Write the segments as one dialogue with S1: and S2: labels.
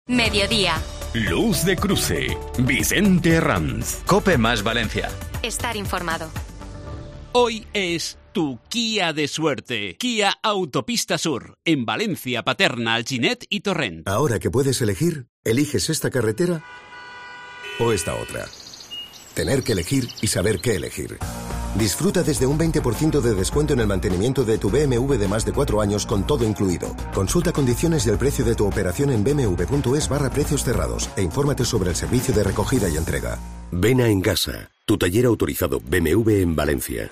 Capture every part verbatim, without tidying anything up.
S1: Mediodía.
S2: Luz de Cruce. Vicente Herranz.
S3: COPE más Valencia.
S1: Estar informado.
S4: Hoy es tu Kia de suerte. Kia Autopista Sur, en Valencia, Paterna, Alginet y Torrent.
S5: Ahora que puedes elegir, ¿eliges esta carretera o esta otra? Tener que elegir y saber qué elegir. Disfruta desde un veinte por ciento de descuento en el mantenimiento de tu B M W de más de cuatro años con todo incluido. Consulta condiciones y el precio de tu operación en bmw.es barra precios cerrados e infórmate sobre el servicio de recogida y entrega.
S6: Ven a Engasa, tu taller autorizado B M W en Valencia.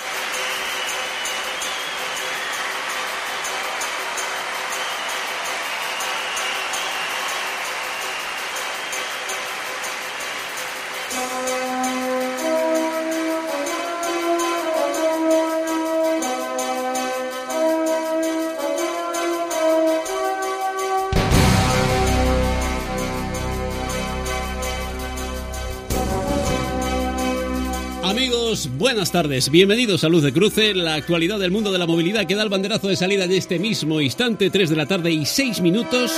S7: Buenas tardes, bienvenidos a Luz de Cruce, la actualidad del mundo de la movilidad que da el banderazo de salida en este mismo instante, tres de la tarde y seis minutos.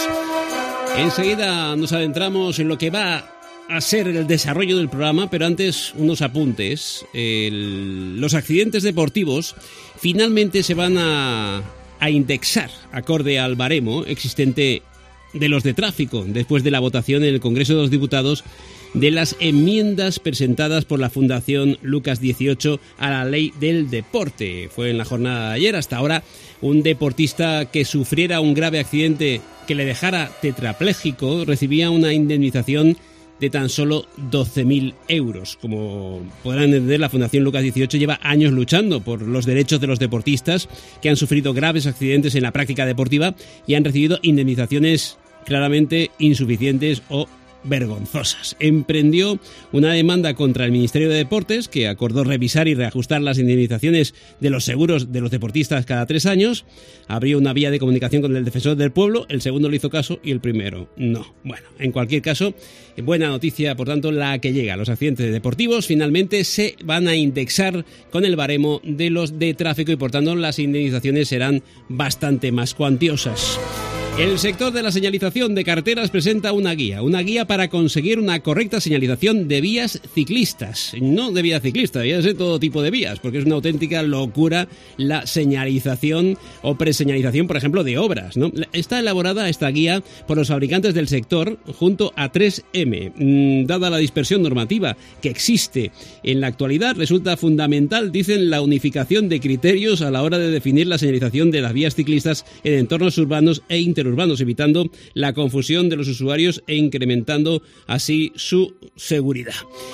S7: Enseguida nos adentramos en lo que va a ser el desarrollo del programa, pero antes unos apuntes. El, los accidentes deportivos finalmente se van a, a indexar acorde al baremo existente de los de tráfico después de la votación en el Congreso de los Diputados de las enmiendas presentadas por la Fundación Lucas dieciocho a la Ley del Deporte. Fue en la jornada de ayer. Hasta ahora, un deportista que sufriera un grave accidente que le dejara tetrapléjico recibía una indemnización de tan solo doce mil euros. Como podrán entender, la Fundación Lucas dieciocho lleva años luchando por los derechos de los deportistas que han sufrido graves accidentes en la práctica deportiva y han recibido indemnizaciones claramente insuficientes o vergonzosas. Emprendió una demanda contra el Ministerio de Deportes, que acordó revisar y reajustar las indemnizaciones de los seguros de los deportistas cada tres años. Abrió una vía de comunicación con el Defensor del Pueblo, el segundo le hizo caso y el primero no. Bueno, en cualquier caso, buena noticia, por tanto, la que llega. Los accidentes deportivos finalmente se van a indexar con el baremo de los de tráfico y, por tanto, las indemnizaciones serán bastante más cuantiosas. El sector de la señalización de carreteras presenta una guía, una guía para conseguir una correcta señalización de vías ciclistas. No de vías ciclistas, debía ser todo tipo de vías, porque es una auténtica locura la señalización o preseñalización, por ejemplo, de obras, ¿no? Está elaborada esta guía por los fabricantes del sector junto a tres eme. Dada la dispersión normativa que existe en la actualidad, resulta fundamental, dicen, la unificación de criterios a la hora de definir la señalización de las vías ciclistas en entornos urbanos e interurbanos, urbanos, evitando la confusión de los usuarios e incrementando así su seguridad.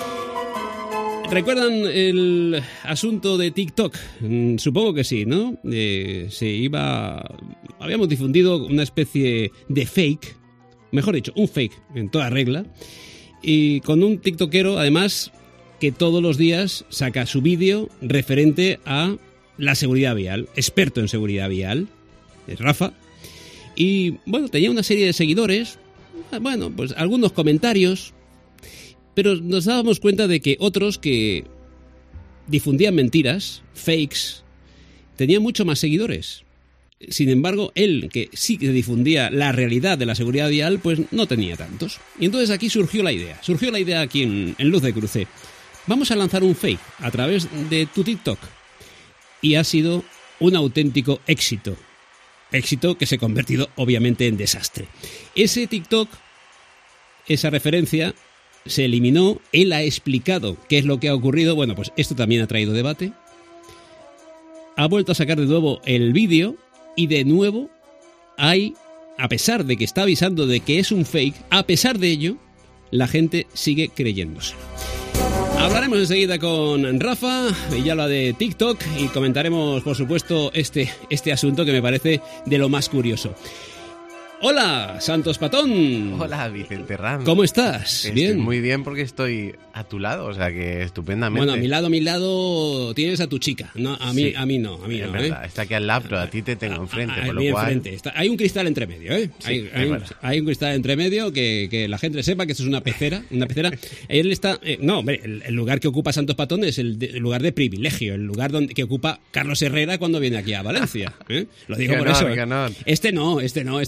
S7: ¿Recuerdan el asunto de TikTok? Mm, supongo que sí, ¿no? Eh, se iba... Habíamos difundido una especie de fake, mejor dicho, un fake en toda regla, y con un tiktokero, además, que todos los días saca su vídeo referente a la seguridad vial, experto en seguridad vial, es Rafa. Y, bueno, tenía una serie de seguidores, bueno, pues algunos comentarios, pero nos dábamos cuenta de que otros que difundían mentiras, fakes, tenían mucho más seguidores. Sin embargo, él, que sí que difundía la realidad de la seguridad vial, pues no tenía tantos. Y entonces aquí surgió la idea, surgió la idea aquí en, en Luz de Cruce. Vamos a lanzar un fake a través de tu TikTok. Y ha sido un auténtico éxito. Éxito que se ha convertido, obviamente, en desastre. Ese TikTok, esa referencia, se eliminó. Él ha explicado qué es lo que ha ocurrido. Bueno, pues esto también ha traído debate. Ha vuelto a sacar de nuevo el vídeo y de nuevo hay, a pesar de que está avisando de que es un fake, a pesar de ello, la gente sigue creyéndoselo. Hablaremos enseguida con Rafa, y ya lo de TikTok, y comentaremos, por supuesto, este, este asunto que me parece de lo más curioso. Hola, Santos Patón.
S8: Hola, Vicente Herranz.
S7: ¿Cómo estás?
S8: Estoy
S7: Bien.
S8: Muy bien, porque estoy a tu lado, o sea que estupendamente.
S7: Bueno, a mi lado, a mi lado tienes a tu chica. No, a mí,
S8: Sí,
S7: a mí no, a mí
S8: es
S7: no.
S8: verdad,
S7: ¿eh?
S8: está aquí al lado, pero a ti te tengo enfrente,
S7: Ah,
S8: por lo
S7: bien
S8: cual...
S7: enfrente. Está, hay un cristal entre medio, ¿eh?
S8: Sí,
S7: hay,
S8: es
S7: hay, un,
S8: verdad.
S7: hay un cristal entre medio que, que la gente sepa que esto es una pecera, una pecera. Él está, eh, no, hombre, el, el lugar que ocupa Santos Patón es el, de, el lugar de privilegio, el lugar donde que ocupa Carlos Herrera cuando viene aquí a Valencia, ¿eh? Lo digo
S8: Que
S7: por
S8: no,
S7: eso.
S8: que no.
S7: Este no, este no, este es del, del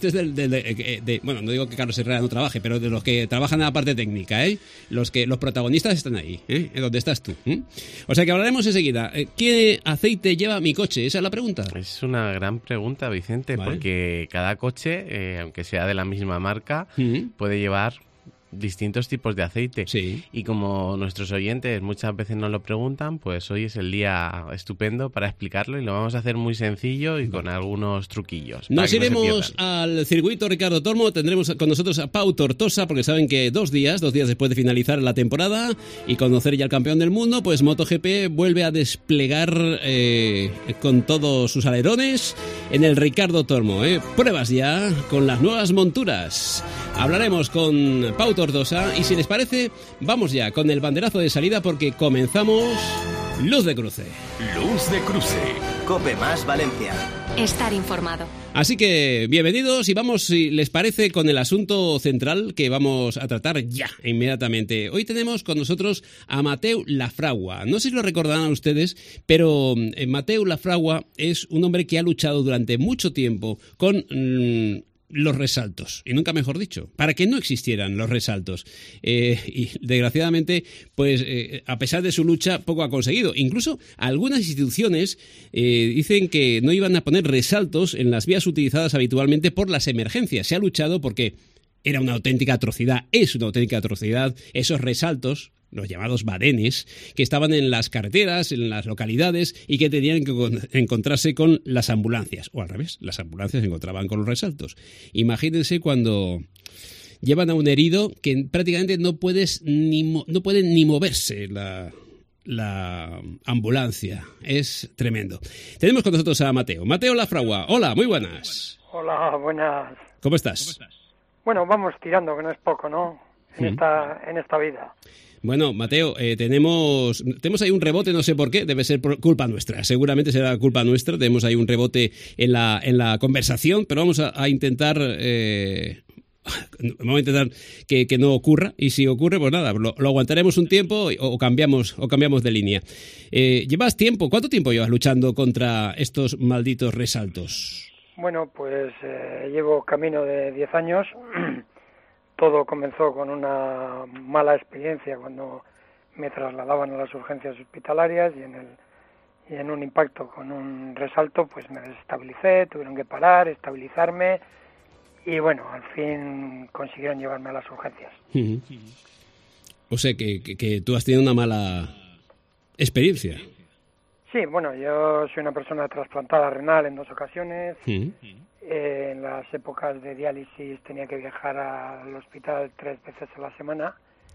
S7: de, de, de, bueno, no digo que Carlos Herrera no trabaje, pero de los que trabajan en la parte técnica, ¿eh? Los que los protagonistas están ahí, ¿eh? En donde estás tú. ¿eh? O sea que hablaremos enseguida. ¿Qué aceite lleva mi coche? Esa es la pregunta.
S8: Es una gran pregunta, Vicente, vale. Porque cada coche, eh, aunque sea de la misma marca, uh-huh. puede llevar distintos tipos de aceite.
S7: Sí.
S8: Y como nuestros oyentes muchas veces nos lo preguntan, pues hoy es el día estupendo para explicarlo y lo vamos a hacer muy sencillo y con algunos truquillos.
S7: Nos iremos no al circuito Ricardo Tormo, tendremos con nosotros a Pau Tortosa, porque saben que dos días, dos días después de finalizar la temporada y conocer ya al campeón del mundo, pues MotoGP vuelve a desplegar eh, con todos sus alerones en el Ricardo Tormo. ¿eh? Pruebas ya con las nuevas monturas. Hablaremos con Pau Tortosa y si les parece, vamos ya con el banderazo de salida porque comenzamos Luz de Cruce.
S2: Luz de Cruce.
S3: COPE más Valencia.
S1: Estar informado.
S7: Así que bienvenidos y vamos, si les parece, con el asunto central que vamos a tratar ya, inmediatamente. Hoy tenemos con nosotros a Mateu Lafragua. No sé si lo recordarán ustedes, pero Mateu Lafragua es un hombre que ha luchado durante mucho tiempo con Mmm, los resaltos, y nunca mejor dicho, para que no existieran los resaltos. Eh, y desgraciadamente, pues eh, a pesar de su lucha, poco ha conseguido. Incluso algunas instituciones eh, dicen que no iban a poner resaltos en las vías utilizadas habitualmente por las emergencias. Se ha luchado porque era una auténtica atrocidad, es una auténtica atrocidad, esos resaltos, los llamados badenes, que estaban en las carreteras, en las localidades y que tenían que encontrarse con las ambulancias. O al revés, las ambulancias se encontraban con los resaltos. Imagínense cuando llevan a un herido que prácticamente no puedes ni no puede ni moverse la, la ambulancia. Es tremendo. Tenemos con nosotros a Mateu. Mateu Lafragua. Hola, muy buenas.
S9: Hola, buenas.
S7: ¿Cómo estás?
S9: ¿Cómo estás? Bueno, vamos tirando, que no es poco, ¿no? En, ¿Mm? esta, en esta vida.
S7: Bueno, Mateu, eh, tenemos tenemos ahí un rebote, no sé por qué, debe ser por culpa nuestra, seguramente será culpa nuestra, tenemos ahí un rebote en la en la conversación, pero vamos a, a intentar eh, vamos a intentar que, que no ocurra, y si ocurre, pues nada, lo, lo aguantaremos un tiempo o, o cambiamos o cambiamos de línea. Eh, ¿Llevas tiempo? ¿Cuánto tiempo llevas luchando contra estos malditos resaltos?
S9: Bueno, pues eh, llevo camino de diez años. Todo comenzó con una mala experiencia cuando me trasladaban a las urgencias hospitalarias y en el y en un impacto con un resalto pues me desestabilicé, tuvieron que parar, estabilizarme y bueno, al fin consiguieron llevarme a las urgencias.
S7: Uh-huh. O sea que, que, que tú has tenido una mala experiencia.
S9: Sí, bueno, yo soy una persona trasplantada renal en dos ocasiones.
S7: Uh-huh.
S9: Eh, en las épocas de diálisis tenía que viajar al hospital tres veces a la semana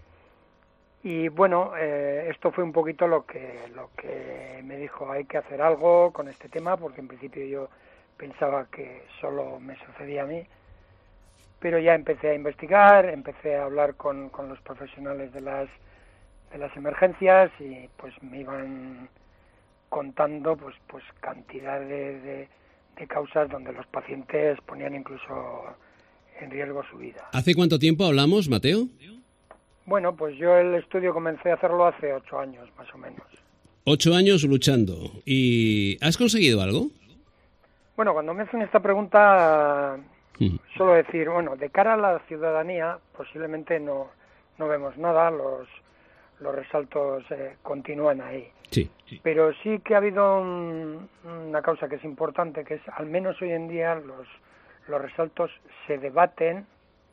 S9: y bueno, eh, esto fue un poquito lo que lo que me dijo, hay que hacer algo con este tema, porque en principio yo pensaba que solo me sucedía a mí, pero ya empecé a investigar, empecé a hablar con, con los profesionales de las de las emergencias y pues me iban contando pues pues cantidad de, de de causas donde los pacientes ponían incluso en riesgo su vida.
S7: ¿Hace cuánto tiempo hablamos, Mateu?
S9: Bueno, pues yo el estudio comencé a hacerlo hace ocho años, más o menos.
S7: Ocho años luchando. ¿Y has conseguido algo?
S9: Bueno, cuando me hacen esta pregunta, mm. suelo decir, bueno, de cara a la ciudadanía, posiblemente no, no vemos nada, los, los resaltos eh, continúan ahí.
S7: Sí, sí.
S9: Pero sí que ha habido un, una causa que es importante, que es, al menos hoy en día, los, los resaltos se debaten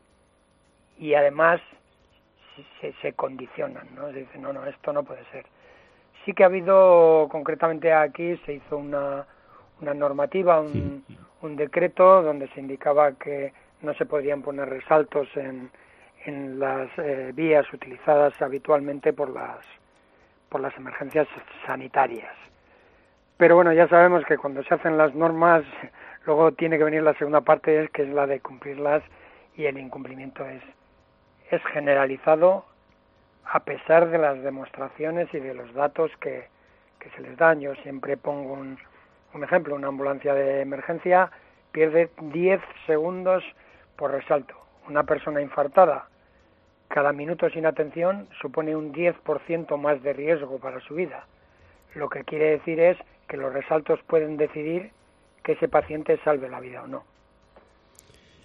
S9: y además se, se condicionan, ¿no? Se dice, no, no, esto no puede ser. Sí que ha habido, concretamente aquí, se hizo una, una normativa, un, sí. un decreto donde se indicaba que no se podían poner resaltos en, en las eh, vías utilizadas habitualmente por las por las emergencias sanitarias. Pero bueno, ya sabemos que cuando se hacen las normas, luego tiene que venir la segunda parte, que es la de cumplirlas, y el incumplimiento es, es generalizado a pesar de las demostraciones y de los datos que, que se les dan. Yo siempre pongo un, un ejemplo, una ambulancia de emergencia pierde diez segundos por resalto. Una persona infartada, cada minuto sin atención supone un diez por ciento más de riesgo para su vida. Lo que quiere decir es que los resaltos pueden decidir que ese paciente salve la vida o no.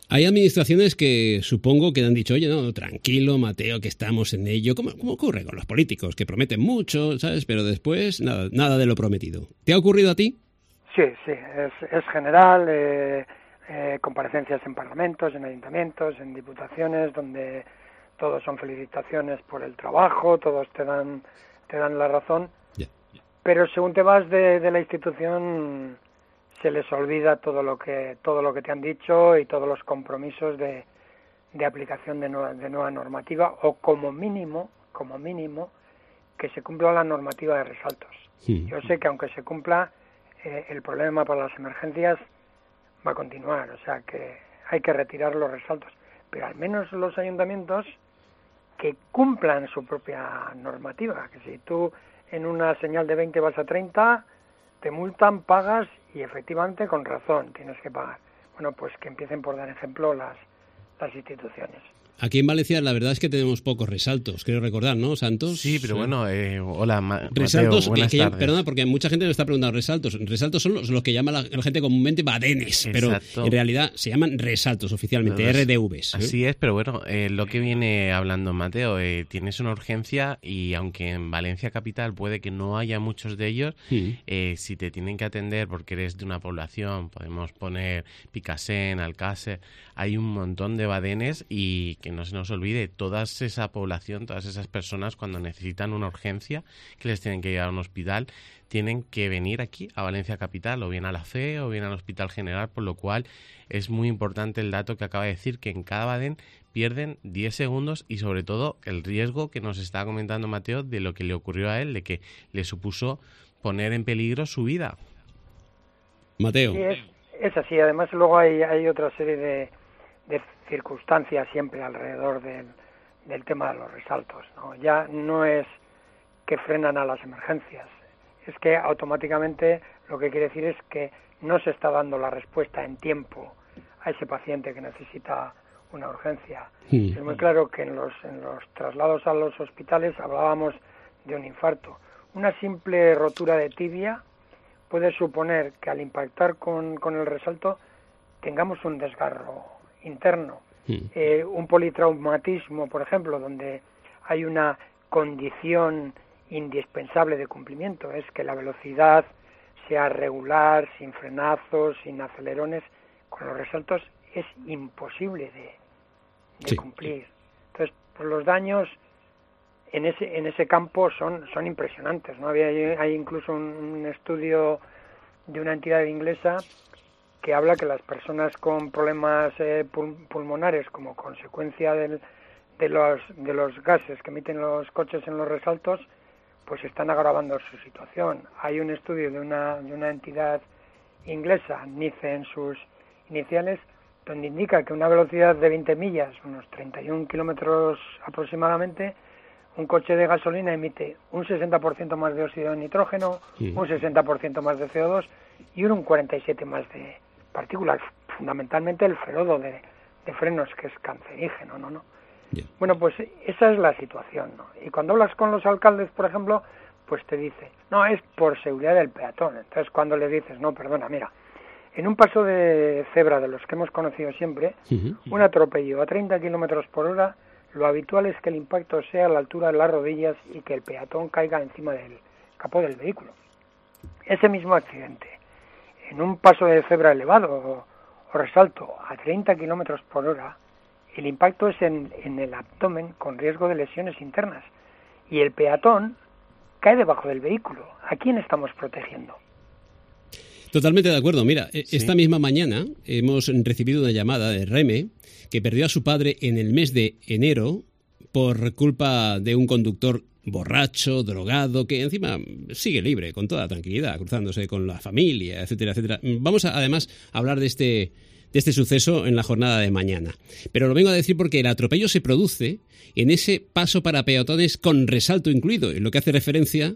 S7: Hay administraciones que supongo que han dicho, oye, no, tranquilo, Mateo, que estamos en ello. ¿Cómo, cómo ocurre con los políticos? Que prometen mucho, ¿sabes? Pero después nada, nada de lo prometido. ¿Te ha ocurrido a ti?
S9: Sí, sí, es, es general, eh, eh, comparecencias en parlamentos, en ayuntamientos, en diputaciones, donde todos son felicitaciones por el trabajo, todos te dan, te dan la razón, yeah, yeah. Pero según te vas de, de la institución se les olvida todo lo que todo lo que te han dicho y todos los compromisos de, de aplicación de nueva, de nueva normativa, o como mínimo, como mínimo, que se cumpla la normativa de resaltos. Sí. Yo sé que aunque se cumpla, eh, el problema para las emergencias va a continuar, o sea que hay que retirar los resaltos, pero al menos los ayuntamientos que cumplan su propia normativa, que si tú en una señal de veinte vas a treinta, te multan, pagas y efectivamente con razón tienes que pagar. Bueno, pues que empiecen por dar ejemplo las, las instituciones.
S7: Aquí en Valencia la verdad es que tenemos pocos resaltos, creo recordar, ¿no, Santos?
S8: Sí, pero bueno, eh, hola, Ma-
S7: resaltos,
S8: Mateo, buenas
S7: que, que
S8: tardes.
S7: Perdona, porque mucha gente me está preguntando resaltos. Resaltos son los, los que llama la, la gente comúnmente badenes, Exacto. pero en realidad se llaman resaltos oficialmente, no, R D Vs. ¿eh?
S8: Así es, pero bueno, eh, lo que viene hablando Mateo, eh, tienes una urgencia y aunque en Valencia capital puede que no haya muchos de ellos, sí. eh, si te tienen que atender porque eres de una población, podemos poner Picassent, Alcácer, hay un montón de badenes y que no se nos olvide, toda esa población, todas esas personas cuando necesitan una urgencia, que les tienen que llevar a un hospital, tienen que venir aquí a Valencia Capital, o bien a la F E o bien al Hospital General, por lo cual es muy importante el dato que acaba de decir, que en cada badén pierden diez segundos y sobre todo el riesgo que nos estaba comentando Mateo de lo que le ocurrió a él, de que le supuso poner en peligro su vida.
S7: Mateo.
S9: Sí, es, es así, además luego hay, hay otra serie de de circunstancias siempre alrededor del, del tema de los resaltos, ¿no? Ya no es que frenan a las emergencias, es que automáticamente lo que quiere decir es que no se está dando la respuesta en tiempo a ese paciente que necesita una urgencia. Sí. Es muy claro que en los, en los traslados a los hospitales hablábamos de un infarto. Una simple rotura de tibia puede suponer que al impactar con, con el resalto tengamos un desgarro interno, sí. eh, un politraumatismo, por ejemplo, donde hay una condición indispensable de cumplimiento, es que la velocidad sea regular, sin frenazos, sin acelerones. Con los resaltos es imposible de, de sí. cumplir. Entonces, pues los daños en ese en ese campo son son impresionantes, ¿no? Había hay incluso un, un estudio de una entidad inglesa que habla que las personas con problemas eh, pul- pulmonares como consecuencia del, de los de los gases que emiten los coches en los resaltos, pues están agravando su situación. Hay un estudio de una de una entidad inglesa, NICE en sus iniciales, donde indica que una velocidad de veinte millas, unos treinta y un kilómetros aproximadamente, un coche de gasolina emite un sesenta por ciento más de óxido de nitrógeno, sí. un sesenta por ciento más de C O dos y un cuarenta y siete por ciento más de partículas, fundamentalmente el ferodo de, de frenos, que es cancerígeno, ¿no? ¿no? Yeah. Bueno, pues esa es la situación, ¿no? Y cuando hablas con los alcaldes, por ejemplo, pues te dice, no, es por seguridad del peatón. Entonces cuando le dices, no, perdona, mira, en un paso de cebra de los que hemos conocido siempre, uh-huh. un atropello a treinta kilómetros por hora, lo habitual es que el impacto sea a la altura de las rodillas y que el peatón caiga encima del capó del vehículo. Ese mismo accidente, en un paso de cebra elevado o, o resalto a treinta kilómetros por hora, el impacto es en, en el abdomen con riesgo de lesiones internas y el peatón cae debajo del vehículo. ¿A quién estamos protegiendo?
S7: Totalmente de acuerdo. Mira, sí. esta misma mañana hemos recibido una llamada de Reme que perdió a su padre en el mes de enero por culpa de un conductor borracho, drogado, que encima sigue libre, con toda tranquilidad, cruzándose con la familia, etcétera, etcétera. Vamos a, además a hablar de este, de este suceso en la jornada de mañana. Pero lo vengo a decir porque el atropello se produce en ese paso para peatones con resalto incluido. Y lo que hace referencia,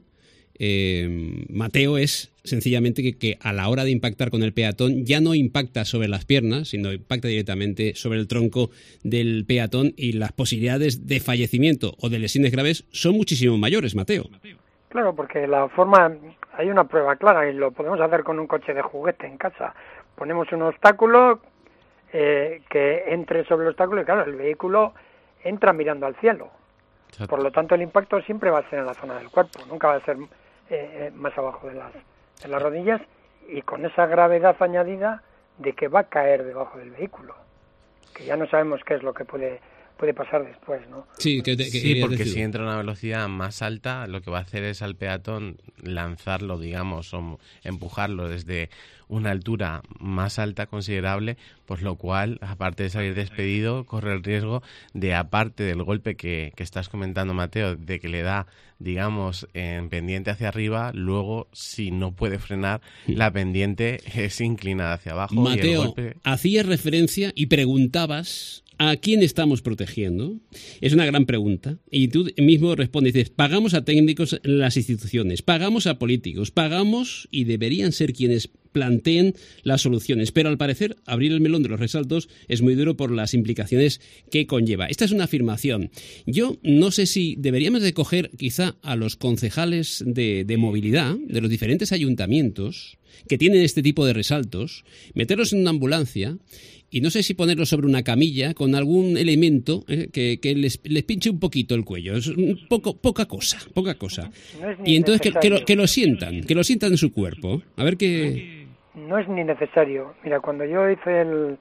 S7: eh, Mateo, es sencillamente que, que a la hora de impactar con el peatón ya no impacta sobre las piernas, sino impacta directamente sobre el tronco del peatón y las posibilidades de fallecimiento o de lesiones graves son muchísimo mayores, Mateo.
S9: Claro, porque la forma, hay una prueba clara y lo podemos hacer con un coche de juguete en casa. Ponemos un obstáculo, eh, que entre sobre el obstáculo y claro, el vehículo entra mirando al cielo. Exacto. Por lo tanto, el impacto siempre va a ser en la zona del cuerpo, nunca va a ser eh, más abajo de las, de las rodillas y con esa gravedad añadida de que va a caer debajo del vehículo, que ya no sabemos qué es lo que puede puede pasar después, ¿no?
S7: Sí, que te, que
S8: sí porque
S7: decir.
S8: si entra a una velocidad más alta, lo que va a hacer es al peatón lanzarlo, digamos, o empujarlo desde una altura más alta considerable, pues lo cual, aparte de salir despedido, corre el riesgo de, aparte del golpe que, que estás comentando, Mateo, de que le da, digamos, en pendiente hacia arriba, luego, si no puede frenar, la pendiente es inclinada hacia abajo.
S7: Mateo,
S8: y el golpe...
S7: hacías referencia y preguntabas... ¿A quién estamos protegiendo? Es una gran pregunta. Y tú mismo respondes, dices, pagamos a técnicos en las instituciones, pagamos a políticos, pagamos y deberían ser quienes planteen las soluciones. Pero al parecer, abrir el melón de los resaltos es muy duro por las implicaciones que conlleva. Esta es una afirmación. Yo no sé si deberíamos de coger quizá a los concejales de, de movilidad de los diferentes ayuntamientos que tienen este tipo de resaltos, meterlos en una ambulancia y no sé si ponerlos sobre una camilla con algún elemento eh, que, que les, les pinche un poquito el cuello. Es un poco, poca cosa, poca cosa.
S9: No es
S7: y entonces que, que, lo,
S9: necesario.
S7: que lo sientan, que lo sientan en su cuerpo. A ver qué...
S9: No es ni necesario. Mira, cuando yo hice el,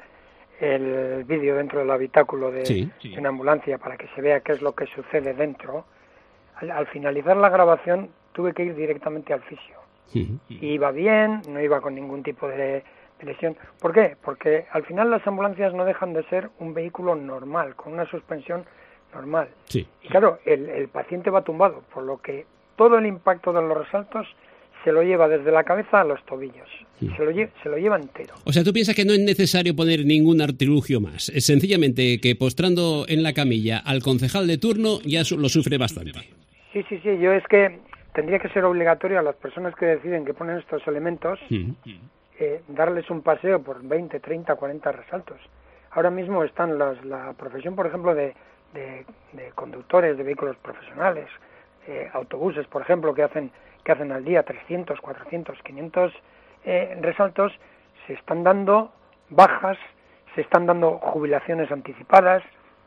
S9: el vídeo dentro del habitáculo de,
S7: Sí.
S9: de una ambulancia para que se vea qué es lo que sucede dentro, al, al finalizar la grabación tuve que ir directamente al fisio.
S7: Uh-huh.
S9: Y iba bien, no iba con ningún tipo de, de lesión. ¿Por qué? Porque al final las ambulancias no dejan de ser un vehículo normal, con una suspensión normal.
S7: Sí.
S9: Y claro, el, el paciente va tumbado, por lo que todo el impacto de los resaltos se lo lleva desde la cabeza a los tobillos.
S7: Sí.
S9: Se lo, lle- se lo lleva entero.
S7: O sea, tú piensas que no es necesario poner ningún artilugio más. Es sencillamente que postrando en la camilla al concejal de turno ya su- lo sufre bastante.
S9: Sí, sí, sí. Yo es que tendría que ser obligatorio a las personas que deciden que ponen estos elementos
S7: Uh-huh.
S9: eh, darles un paseo por veinte, treinta, cuarenta resaltos. Ahora mismo están las, la profesión, por ejemplo, de, de, de conductores de vehículos profesionales, eh, autobuses, por ejemplo, que hacen que hacen al día trescientos, cuatrocientos, quinientos eh, resaltos, se están dando bajas, se están dando jubilaciones anticipadas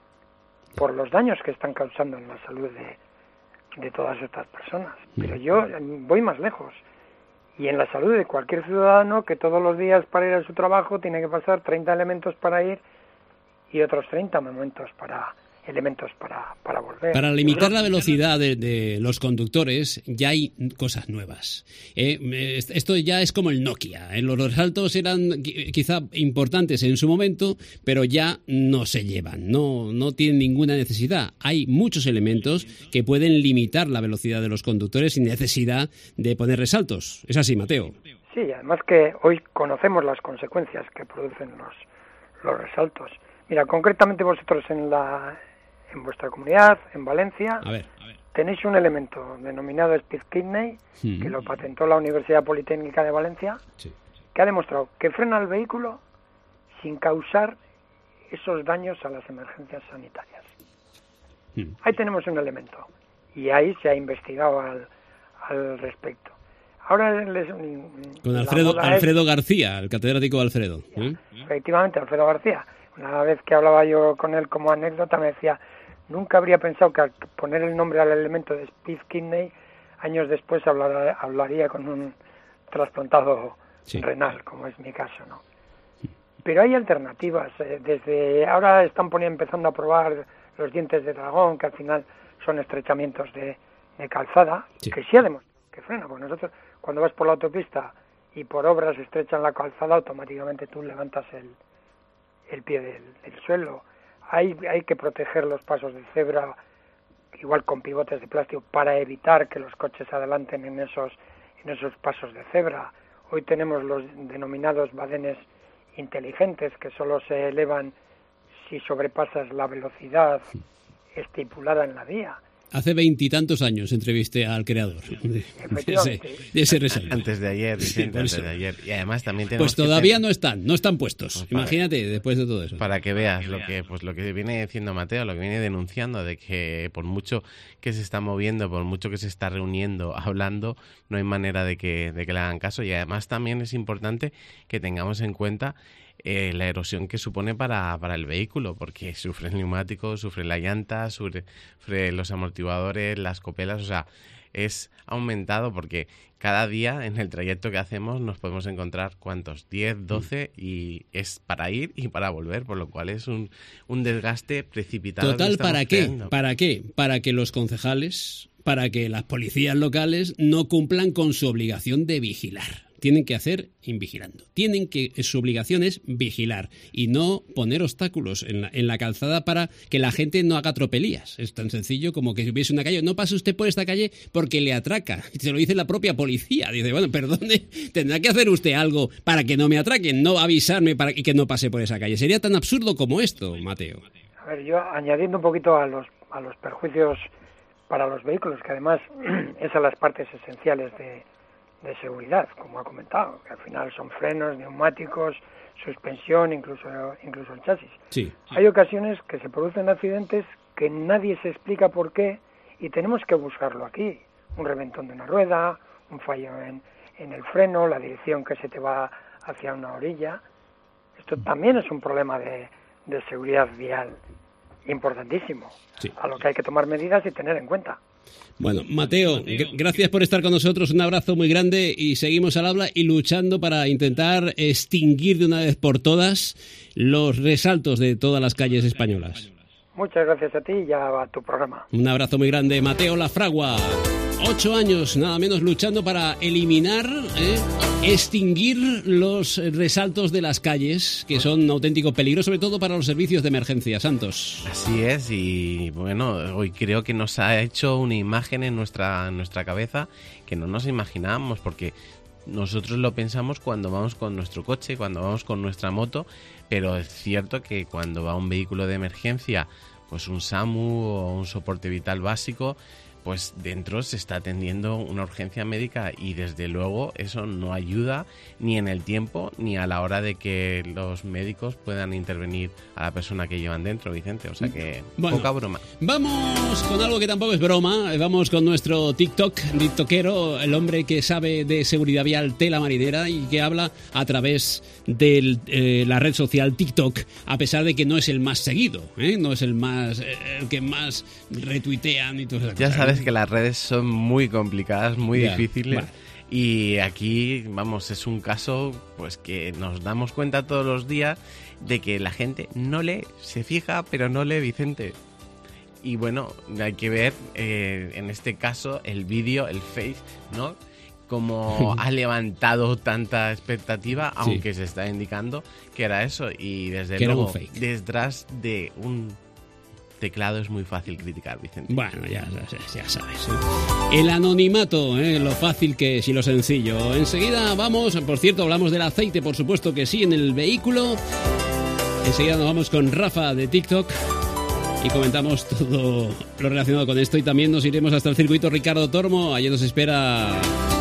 S9: por los daños que están causando en la salud de, de todas estas personas. Pero yo voy más lejos. Y en la salud de cualquier ciudadano que todos los días para ir a su trabajo tiene que pasar treinta elementos para ir y otros treinta momentos para elementos para, para volver.
S7: Para limitar la velocidad de, de los conductores ya hay cosas nuevas. Eh, esto ya es como el Nokia. ¿eh? Los resaltos eran qui- quizá importantes en su momento, pero ya no se llevan, no, no tienen ninguna necesidad. Hay muchos elementos que pueden limitar la velocidad de los conductores sin necesidad de poner resaltos. Es así, Mateo.
S9: Sí, además que hoy conocemos las consecuencias que producen los, los resaltos. Mira, concretamente vosotros en la en vuestra comunidad, en Valencia,
S7: A ver, a ver.
S9: tenéis un elemento denominado Speed Kidney,
S7: Sí.
S9: que lo patentó la Universidad Politécnica de Valencia,
S7: Sí.
S9: que ha demostrado que frena el vehículo sin causar esos daños a las emergencias sanitarias.
S7: Hmm.
S9: Ahí tenemos un elemento y ahí se ha investigado al, al respecto. Ahora les,
S7: Con
S9: la
S7: Alfredo,
S9: moda es-
S7: Alfredo García, el catedrático Alfredo. ¿eh?
S9: efectivamente, Alfredo García. Una vez que hablaba yo con él como anécdota me decía, nunca habría pensado que al poner el nombre al elemento de Speed Kidney, años después hablar- hablaría con un trasplantado
S7: Sí.
S9: renal, como es mi caso, ¿no? Pero hay alternativas. eh, Desde ahora están poniendo, empezando a probar los dientes de dragón, que al final son estrechamientos de, de calzada,
S7: Sí.
S9: que sí ha demostrado que frena. Porque nosotros, cuando vas por la autopista y por obras estrechan la calzada, automáticamente tú levantas el, el pie del, del suelo. Hay, hay que proteger los pasos de cebra, igual con pivotes de plástico, para evitar que los coches se adelanten en esos, en esos pasos de cebra. Hoy tenemos los denominados badenes inteligentes, que solo se elevan si sobrepasas la velocidad estipulada en la vía.
S7: Hace veintitantos años entrevisté al creador de, de ese,
S9: Efectivamente.
S7: de ese resalto.
S8: Antes de ayer,
S7: Sí,
S8: Vicente,
S7: por
S8: antes
S7: eso.
S8: de ayer. Y además también tenemos
S7: Pues
S8: que
S7: todavía
S8: tener-
S7: no están, no están puestos.
S8: Pues para-
S7: Imagínate, después de todo eso.
S8: Para que veas lo que pues lo que viene diciendo Mateo, lo que viene denunciando, de que por mucho que se está moviendo, por mucho que se está reuniendo, hablando, no hay manera de que, de que le hagan caso. Y además también es importante que tengamos en cuenta eh, la erosión que supone para, para el vehículo, porque sufre el neumático, sufre la llanta, sufre, sufre los amortiguadores, las copelas, o sea, es aumentado porque cada día en el trayecto que hacemos nos podemos encontrar, ¿cuántos? diez, doce, y es para ir y para volver, por lo cual es un, un desgaste precipitado.
S7: Total, ¿para qué? ¿Para qué? Para que los concejales, para que las policías locales no cumplan con su obligación de vigilar. Tienen que hacer invigilando. Tienen que, su obligación es vigilar y no poner obstáculos en la, en la calzada para que la gente no haga tropelías. Es tan sencillo como que si hubiese una calle, no pase usted por esta calle porque le atraca. Se lo dice la propia policía. Dice, bueno, perdone, tendrá que hacer usted algo para que no me atraquen, no avisarme para que no pase por esa calle. Sería tan absurdo como esto, Mateo.
S9: A ver, yo añadiendo un poquito a los, a los perjuicios para los vehículos, que además es a las partes esenciales de de seguridad, como ha comentado, que al final son frenos, neumáticos, suspensión, incluso incluso el chasis.
S7: Sí, sí.
S9: Hay ocasiones que se producen accidentes que nadie se explica por qué y tenemos que buscarlo aquí. Un reventón de una rueda, un fallo en, en el freno, la dirección que se te va hacia una orilla. Esto también es un problema de, de seguridad vial importantísimo, sí, a lo que hay que tomar medidas y tener en cuenta.
S7: Bueno, Mateo, g- gracias por estar con nosotros, un abrazo muy grande y seguimos al habla y luchando para intentar extinguir de una vez por todas los resaltos de todas las calles españolas.
S9: Muchas gracias a ti y ya a tu programa.
S7: Un abrazo muy grande, Mateo Lafragua. Ocho años, nada menos, luchando para eliminar, eh, extinguir los resaltos de las calles, que son un auténtico peligro, sobre todo para los servicios de emergencia. Santos.
S8: Así es, y bueno, hoy creo que nos ha hecho una imagen en nuestra, en nuestra cabeza que no nos imaginábamos, porque nosotros lo pensamos cuando vamos con nuestro coche, cuando vamos con nuestra moto, pero es cierto que cuando va un vehículo de emergencia, pues un SAMU o un soporte vital básico, pues dentro se está atendiendo una urgencia médica y desde luego eso no ayuda ni en el tiempo ni a la hora de que los médicos puedan intervenir a la persona que llevan dentro, Vicente. O sea que
S7: bueno,
S8: poca broma.
S7: Vamos con algo que tampoco es broma. Vamos con nuestro TikTok, tiktokero, el hombre que sabe de seguridad vial, tela marinera, y que habla a través de eh, la red social TikTok, a pesar de que no es el más seguido, ¿eh? No es el más eh, el que más retuitean y todo eso.
S8: Ya sabes que las redes son muy complicadas, muy
S7: yeah,
S8: difíciles.
S7: vale.
S8: Y aquí, vamos, es un caso pues que nos damos cuenta todos los días de que la gente no lee, se fija, pero no lee, Vicente. Y bueno, hay que ver eh, en este caso el vídeo, el Face, ¿no? Como ha levantado tanta expectativa, aunque sí, se está indicando que era eso. Y desde
S7: que
S8: luego, detrás de un teclado es muy fácil criticar, Vicente.
S7: Bueno, ya, ya, ya sabes. ¿eh? El anonimato, ¿eh? Lo fácil que es y lo sencillo. Enseguida vamos, por cierto, hablamos del aceite, por supuesto que sí, en el vehículo. Enseguida nos vamos con Rafa de TikTok y comentamos todo lo relacionado con esto. Y también nos iremos hasta el circuito Ricardo Tormo. Allí nos espera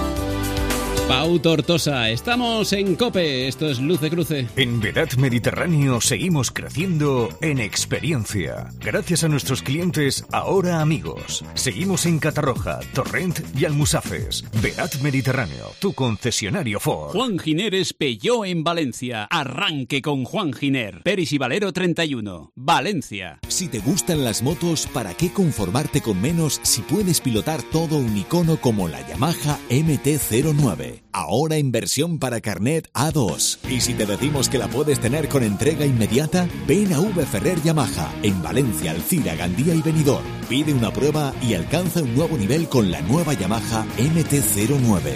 S7: Pau Tortosa. Estamos en COPE, esto es Luz de Cruce.
S10: En Vedat Mediterráneo seguimos creciendo en experiencia. Gracias a nuestros clientes, ahora amigos. Seguimos en Catarroja, Torrent y Almusafes. Vedat Mediterráneo, tu concesionario Ford.
S4: Juan Gineres Peugeot en Valencia. Arranque con Juan Giner. Peris y Valero treinta y uno. Valencia.
S11: Si te gustan las motos, ¿para qué conformarte con menos si puedes pilotar todo un icono como la Yamaha M T cero nueve? Ahora en versión para carnet A dos. Y si te decimos que la puedes tener con entrega inmediata, ven a V Ferrer Yamaha, en Valencia, Alcira, Gandía y Benidorm. Pide una prueba y alcanza un nuevo nivel con la nueva Yamaha M T cero nueve.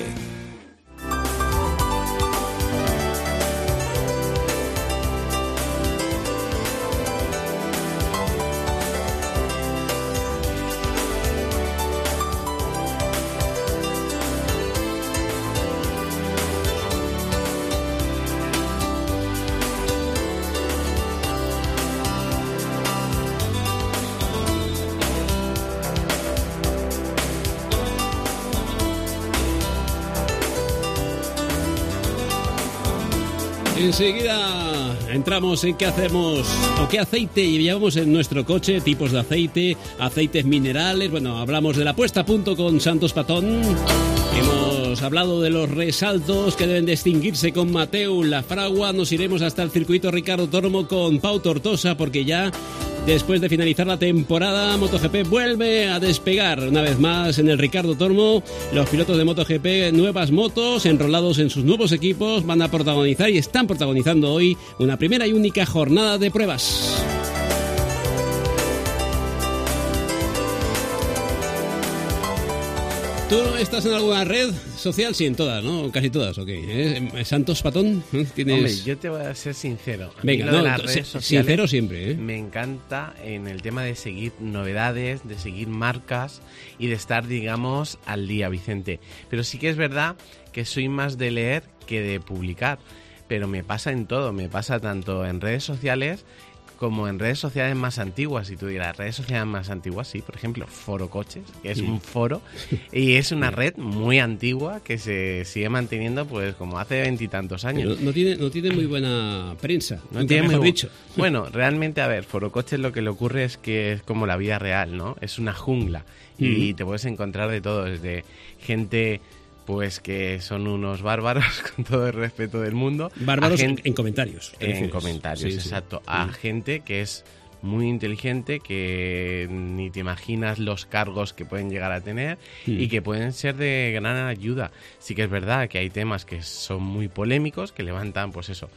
S7: Enseguida entramos en qué hacemos o qué aceite llevamos en nuestro coche, tipos de aceite, aceites minerales. Bueno, hablamos de la puesta a punto con Santos Patón Hemos hablado de los resaltos que deben distinguirse con Mateu Lafragua. Nos iremos hasta el circuito Ricardo Tormo con Pau Tortosa, porque ya después de finalizar la temporada, MotoGP vuelve a despegar una vez más en el Ricardo Tormo. Los pilotos de MotoGP, nuevas motos, enrolados en sus nuevos equipos, van a protagonizar y están protagonizando hoy una primera y única jornada de pruebas. ¿Tú estás en alguna red social? Sí, en todas, ¿no? Casi todas, ok. ¿Eh? ¿Santos Patón? ¿Tienes...?
S8: Hombre, yo te voy a ser sincero. A
S7: Venga,
S8: mí lo
S7: no,
S8: de las redes sociales
S7: sincero siempre, ¿eh?
S8: Me encanta en el tema de seguir novedades, de seguir marcas y de estar, digamos, al día, Vicente. Pero sí que es verdad que soy más de leer que de publicar. Pero me pasa en todo, me pasa tanto en redes sociales como en redes sociales más antiguas. Si tú dirás, redes sociales más antiguas, sí, por ejemplo, Foro Coches, que es sí. un foro, y es una red muy antigua que se sigue manteniendo pues como hace veintitantos años.
S7: No, no, tiene, no tiene muy buena prensa,
S8: no tiene
S7: mejor
S8: muy
S7: dicho.
S8: Bueno, realmente, a ver, Foro Coches lo que le ocurre es que es como la vida real, ¿no? Es una jungla, mm. y te puedes encontrar de todo, desde gente... pues que son unos bárbaros, con todo el respeto del mundo.
S7: Bárbaros gente, en comentarios.
S8: En comentarios, sí, exacto. Sí. A sí. gente que es muy inteligente, que ni te imaginas los cargos que pueden llegar a tener sí. y que pueden ser de gran ayuda. Sí que es verdad que hay temas que son muy polémicos, que levantan, pues eso...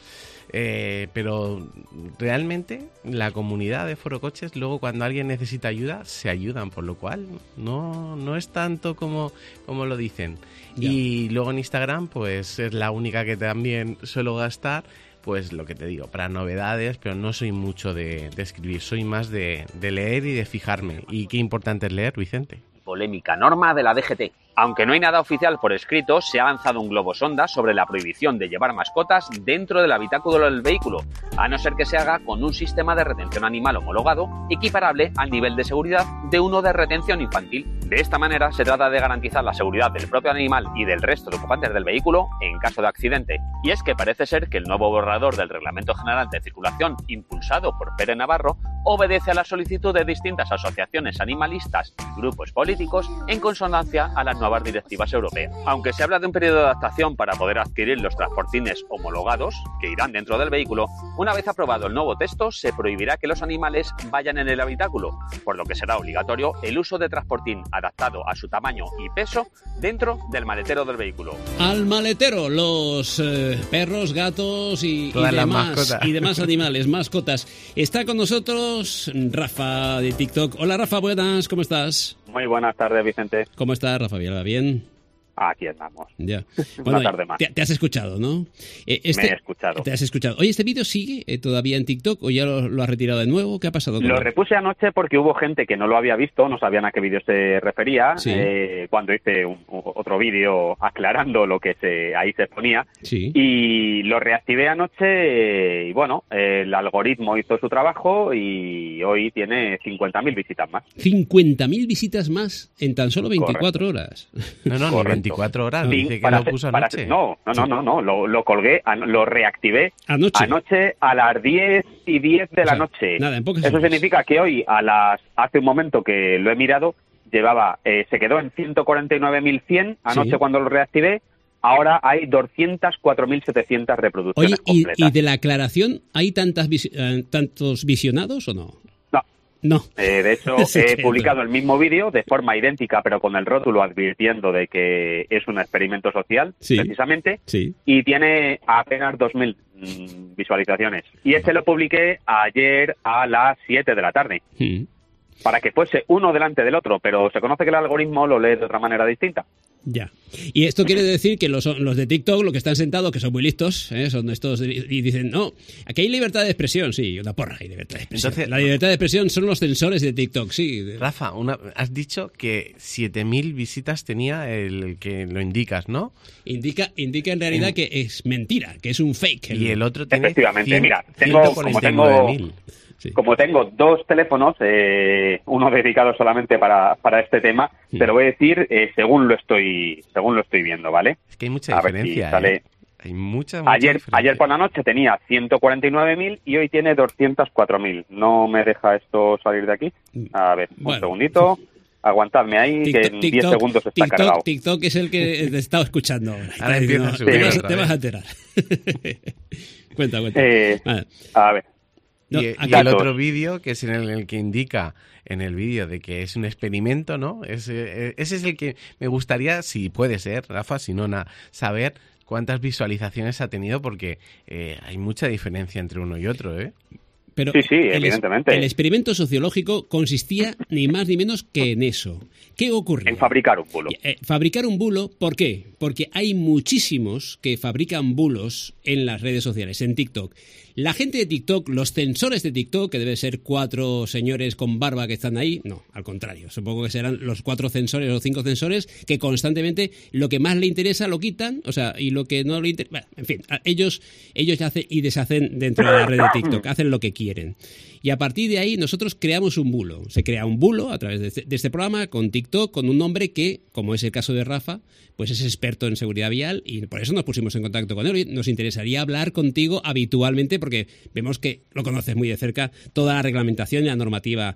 S8: Eh, pero realmente la comunidad de Foro Coches, luego cuando alguien necesita ayuda, se ayudan, por lo cual no, no es tanto como, como lo dicen. Ya. Y luego en Instagram, pues es la única que también suelo gastar, pues lo que te digo, para novedades, pero no soy mucho de, de escribir, soy más de, de leer y de fijarme. ¿Y qué importante es leer, Vicente?
S12: Polémica norma de la D G T. Aunque no hay nada oficial por escrito, se ha lanzado un globo sonda sobre la prohibición de llevar mascotas dentro del habitáculo del vehículo, a no ser que se haga con un sistema de retención animal homologado equiparable al nivel de seguridad de uno de retención infantil. De esta manera se trata de garantizar la seguridad del propio animal y del resto de ocupantes del vehículo en caso de accidente. Y es que parece ser que el nuevo borrador del Reglamento General de Circulación, impulsado por Pere Navarro, obedece a la solicitud de distintas asociaciones animalistas y grupos políticos en consonancia a las nuevas directivas europeas. Aunque se habla de un periodo de adaptación para poder adquirir los transportines homologados que irán dentro del vehículo, una vez aprobado el nuevo texto se prohibirá que los animales vayan en el habitáculo, por lo que será obligatorio el uso de transportín adaptado a su tamaño y peso dentro del maletero del vehículo.
S7: Al maletero, los eh, perros, gatos y, y, demás, y demás animales, mascotas. Está con nosotros Rafa de TikTok. Hola Rafa, buenas, ¿cómo estás?
S13: Muy buenas tardes, Vicente.
S7: ¿Cómo estás, Rafa? ¿Bien?
S13: Aquí andamos.
S7: Ya.
S13: Bueno, Una tarde más.
S7: Te, te has escuchado, ¿no?
S13: Eh, este, Me he escuchado.
S7: Te has escuchado. Oye, ¿este vídeo sigue eh, todavía en TikTok o ya lo, lo has retirado de nuevo? ¿Qué ha pasado con
S13: Lo
S7: él?
S13: repuse anoche porque hubo gente que no lo había visto, no sabían a qué vídeo se refería, sí. eh, cuando hice un, otro vídeo aclarando lo que se ahí se ponía.
S7: Sí.
S13: Y lo reactivé anoche eh, y bueno, eh, el algoritmo hizo su trabajo y hoy tiene cincuenta mil visitas más.
S7: cincuenta mil visitas más en tan solo veinticuatro Correcto. Horas.
S8: No, no, no, veinticuatro horas.
S13: Sí,
S8: dice que
S13: para,
S8: lo puso
S13: para,
S8: anoche.
S13: No, no, no, no, no, lo, lo colgué, lo reactivé
S7: anoche.
S13: anoche a las diez y diez de
S7: o
S13: la
S7: sea,
S13: noche.
S7: Nada, en pocas
S13: Eso
S7: horas.
S13: significa que hoy, a las hace un momento que lo he mirado, llevaba eh, se quedó en ciento cuarenta y nueve mil cien anoche sí. cuando lo reactivé. Ahora hay doscientas cuatro mil setecientas reproducciones
S7: Oye, y,
S13: completas.
S7: ¿y de la aclaración hay tantas vis eh, tantos visionados o no?
S13: No.
S7: No.
S13: Eh, de hecho, sí, he publicado el mismo vídeo de forma idéntica, pero con el rótulo advirtiendo de que es un experimento social,
S7: sí.
S13: precisamente,
S7: sí.
S13: y tiene apenas dos mil mmm, visualizaciones. Y este lo publiqué ayer a las siete de la tarde.
S7: Sí.
S13: Para que fuese uno delante del otro, pero se conoce que el algoritmo lo lee de otra manera distinta.
S7: Ya. Y esto quiere decir que los, los de TikTok, los que están sentados, que son muy listos, ¿eh? Son estos y dicen, no, aquí hay libertad de expresión, sí, una porra, hay libertad de expresión. Entonces, la libertad de expresión son los censores de TikTok, sí.
S8: Rafa, una, has dicho que siete mil visitas tenía el que lo indicas, ¿no?
S7: Indica, indica en realidad en... que es mentira, que es un fake.
S8: Y el otro tiene
S13: Efectivamente,
S8: cien,
S13: mira, tengo, como tengo...
S7: Sí.
S13: Como tengo dos teléfonos, eh, uno dedicado solamente para, para este tema, sí. te lo voy a decir eh, según lo estoy según lo estoy viendo, ¿vale?
S8: Es que hay mucha
S13: a
S8: diferencia.
S13: Si sale...
S8: ¿eh? Hay mucha, mucha
S13: ayer,
S8: diferencia.
S13: Ayer por la noche tenía ciento cuarenta y nueve mil y hoy tiene doscientos cuatro mil. No me deja esto salir de aquí. A ver,
S7: bueno,
S13: un segundito. Aguantadme ahí,
S7: TikTok,
S13: que en diez
S7: TikTok,
S13: segundos está
S7: TikTok,
S13: cargado.
S7: TikTok es el que te estaba escuchando ahora.
S8: Ahora
S7: Te,
S8: empieza a subir
S7: te, vas,
S8: otra
S7: te vas a
S8: vez.
S7: enterar. Cuenta, cuenta.
S13: Eh,
S7: Vale.
S13: a ver.
S7: No,
S8: y, y
S7: aquí-
S8: el otro vídeo, que es en el, el que indica en el vídeo de que es un experimento, ¿no? Ese, ese es el que me gustaría, si puede ser, Rafa, si no, nada, saber cuántas visualizaciones ha tenido, porque eh, hay mucha diferencia entre uno y otro, ¿eh?
S7: Pero
S13: Sí, sí,
S7: el,
S13: evidentemente.
S7: El experimento sociológico consistía ni más ni menos que en eso. ¿Qué ocurre?
S13: En fabricar un bulo.
S7: Eh, fabricar un bulo, ¿por qué? Porque hay muchísimos que fabrican bulos en las redes sociales, en TikTok. La gente de TikTok, los censores de TikTok, que deben ser cuatro señores con barba que están ahí, no, al contrario, supongo que serán los cuatro censores o cinco censores que constantemente lo que más le interesa lo quitan, o sea, y lo que no le interesa, bueno, en fin, ellos, ellos hacen y deshacen dentro de la red de TikTok, hacen lo que quieren. Y a partir de ahí nosotros creamos un bulo. Se crea un bulo a través de este, de este programa con TikTok, con un hombre que, como es el caso de Rafa, pues es experto en seguridad vial y por eso nos pusimos en contacto con él. Y nos interesaría hablar contigo habitualmente porque vemos que lo conoces muy de cerca, toda la reglamentación y la normativa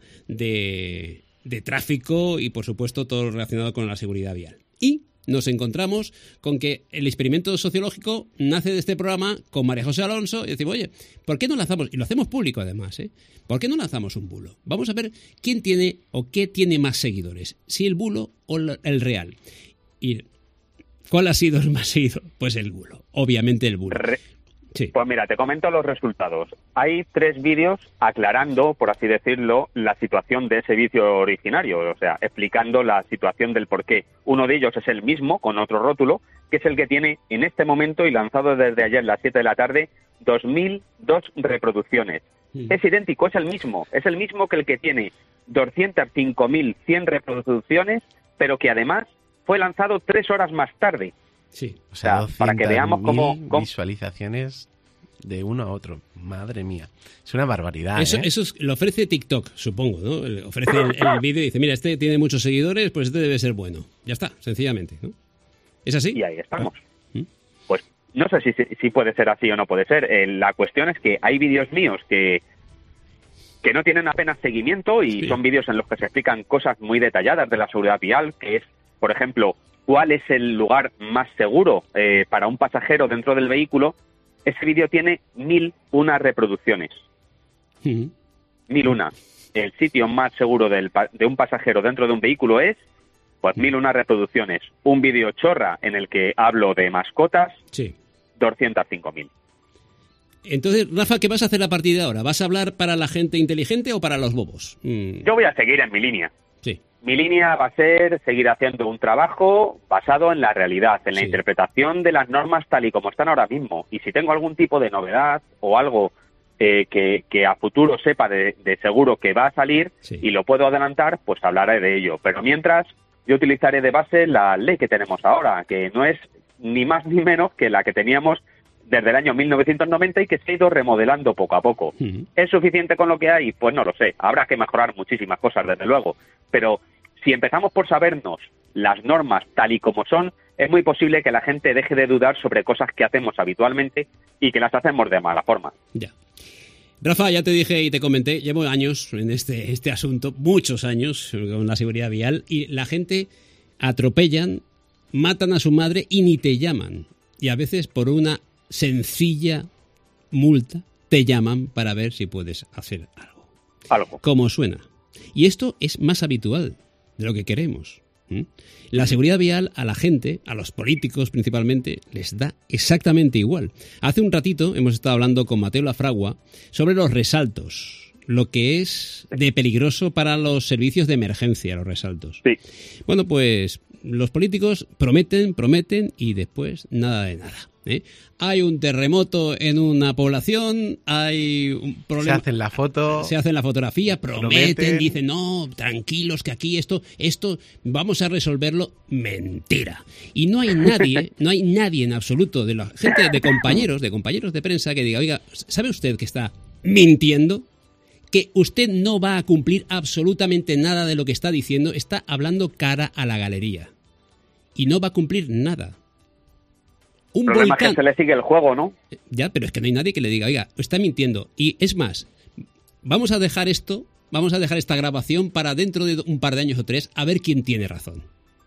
S7: de, de tráfico y, por supuesto, todo lo relacionado con la seguridad vial. Y nos encontramos con que el experimento sociológico nace de este programa con María José Alonso y decimos, oye, ¿por qué no lanzamos? Y lo hacemos público además, ¿eh? ¿Por qué no lanzamos un bulo? Vamos a ver quién tiene o qué tiene más seguidores, si el bulo o el real. Y ¿cuál ha sido el más seguido? Pues el bulo, obviamente el bulo.
S13: Re-
S7: Sí.
S13: Pues mira, te comento los resultados. Hay tres vídeos aclarando, por así decirlo, la situación de ese vídeo originario, o sea, explicando la situación del por qué. Uno de ellos es el mismo, con otro rótulo, que es el que tiene en este momento y lanzado desde ayer a las siete de la tarde, dos mil dos reproducciones.
S7: Sí.
S13: Es idéntico, es el mismo. Es el mismo que el que tiene doscientas cinco mil cien reproducciones, pero que además fue lanzado tres horas más tarde.
S7: Sí.
S8: O sea,
S13: O sea, para que veamos cómo- cómo-
S8: visualizaciones de uno a otro. Madre mía. Es una barbaridad,
S7: Eso,
S8: ¿eh?
S7: eso es- lo ofrece TikTok, supongo, ¿no? Le ofrece el, el vídeo y dice, mira, este tiene muchos seguidores, pues este debe ser bueno. Ya está, sencillamente, ¿no? ¿Es así?
S13: Y ahí estamos.
S7: ¿Mm?
S13: Pues no sé si, si, si puede ser así o no puede ser. Eh, la cuestión es que hay vídeos míos que que no tienen apenas seguimiento y
S7: Sí.
S13: son vídeos en los que se explican cosas muy detalladas de la seguridad vial, que es, por ejemplo, cuál es el lugar más seguro eh, para un pasajero dentro del vehículo. Ese vídeo tiene mil una reproducciones.
S7: Ujú.
S13: Mil una. El sitio más seguro del pa- de un pasajero dentro de un vehículo es, pues, mil una reproducciones. Un vídeo chorra en el que hablo de mascotas,
S7: Sí.
S13: doscientas cinco mil.
S7: Entonces, Rafa, ¿qué vas a hacer a partir de ahora? ¿Vas a hablar para la gente inteligente o para los bobos? Mm,
S13: Yo voy a seguir en mi línea.
S7: sí.
S13: Mi línea va a ser seguir haciendo un trabajo basado en la realidad, en la
S7: Sí.
S13: interpretación de las normas tal y como están ahora mismo. Y si tengo algún tipo de novedad o algo eh, que, que a futuro sepa de, de seguro que va a salir
S7: Sí.
S13: y lo puedo adelantar, pues hablaré de ello. Pero mientras, yo utilizaré de base la ley que tenemos ahora, que no es ni más ni menos que la que teníamos desde el año mil novecientos noventa y que se ha ido remodelando poco a poco.
S7: Ujú.
S13: ¿Es suficiente con lo que hay? Pues no lo sé. Habrá que mejorar muchísimas cosas, desde luego. Pero si empezamos por sabernos las normas tal y como son, es muy posible que la gente deje de dudar sobre cosas que hacemos habitualmente y que las hacemos de mala forma.
S7: Ya. Rafa, ya te dije y te comenté, llevo años en este, este asunto, muchos años con la seguridad vial, y la gente atropellan, matan a su madre y ni te llaman. Y a veces por una sencilla multa te llaman para ver si puedes hacer algo.
S13: Algo.
S7: Como suena. Y esto es más habitual de lo que queremos. ¿Mm? La seguridad vial a la gente, a los políticos principalmente, les da exactamente igual. Hace un ratito hemos estado hablando con Mateo Lafragua sobre los resaltos, lo que es de peligroso para los servicios de emergencia, los resaltos.
S13: Sí.
S7: Bueno, pues los políticos prometen, prometen y después nada de nada. ¿eh? Hay un terremoto en una población, hay un problema.
S8: Se hacen la foto.
S7: Se hacen la fotografía, prometen,
S8: prometen.
S7: dicen, no, tranquilos, que aquí esto, esto, vamos a resolverlo. Mentira. Y no hay nadie, no hay nadie en absoluto de la gente, de compañeros, de compañeros de prensa que diga, oiga, ¿sabe usted que está mintiendo? Que usted no va a cumplir absolutamente nada de lo que está diciendo, está hablando cara a la galería. Y no va a cumplir nada. Un
S13: El problema
S7: volcán.
S13: es que se le sigue el juego, ¿no?
S7: Ya, pero es que no hay nadie que le diga, oiga, está mintiendo. Y es más, vamos a dejar esto vamos a dejar esta grabación para dentro de un par de años o tres a ver quién tiene razón.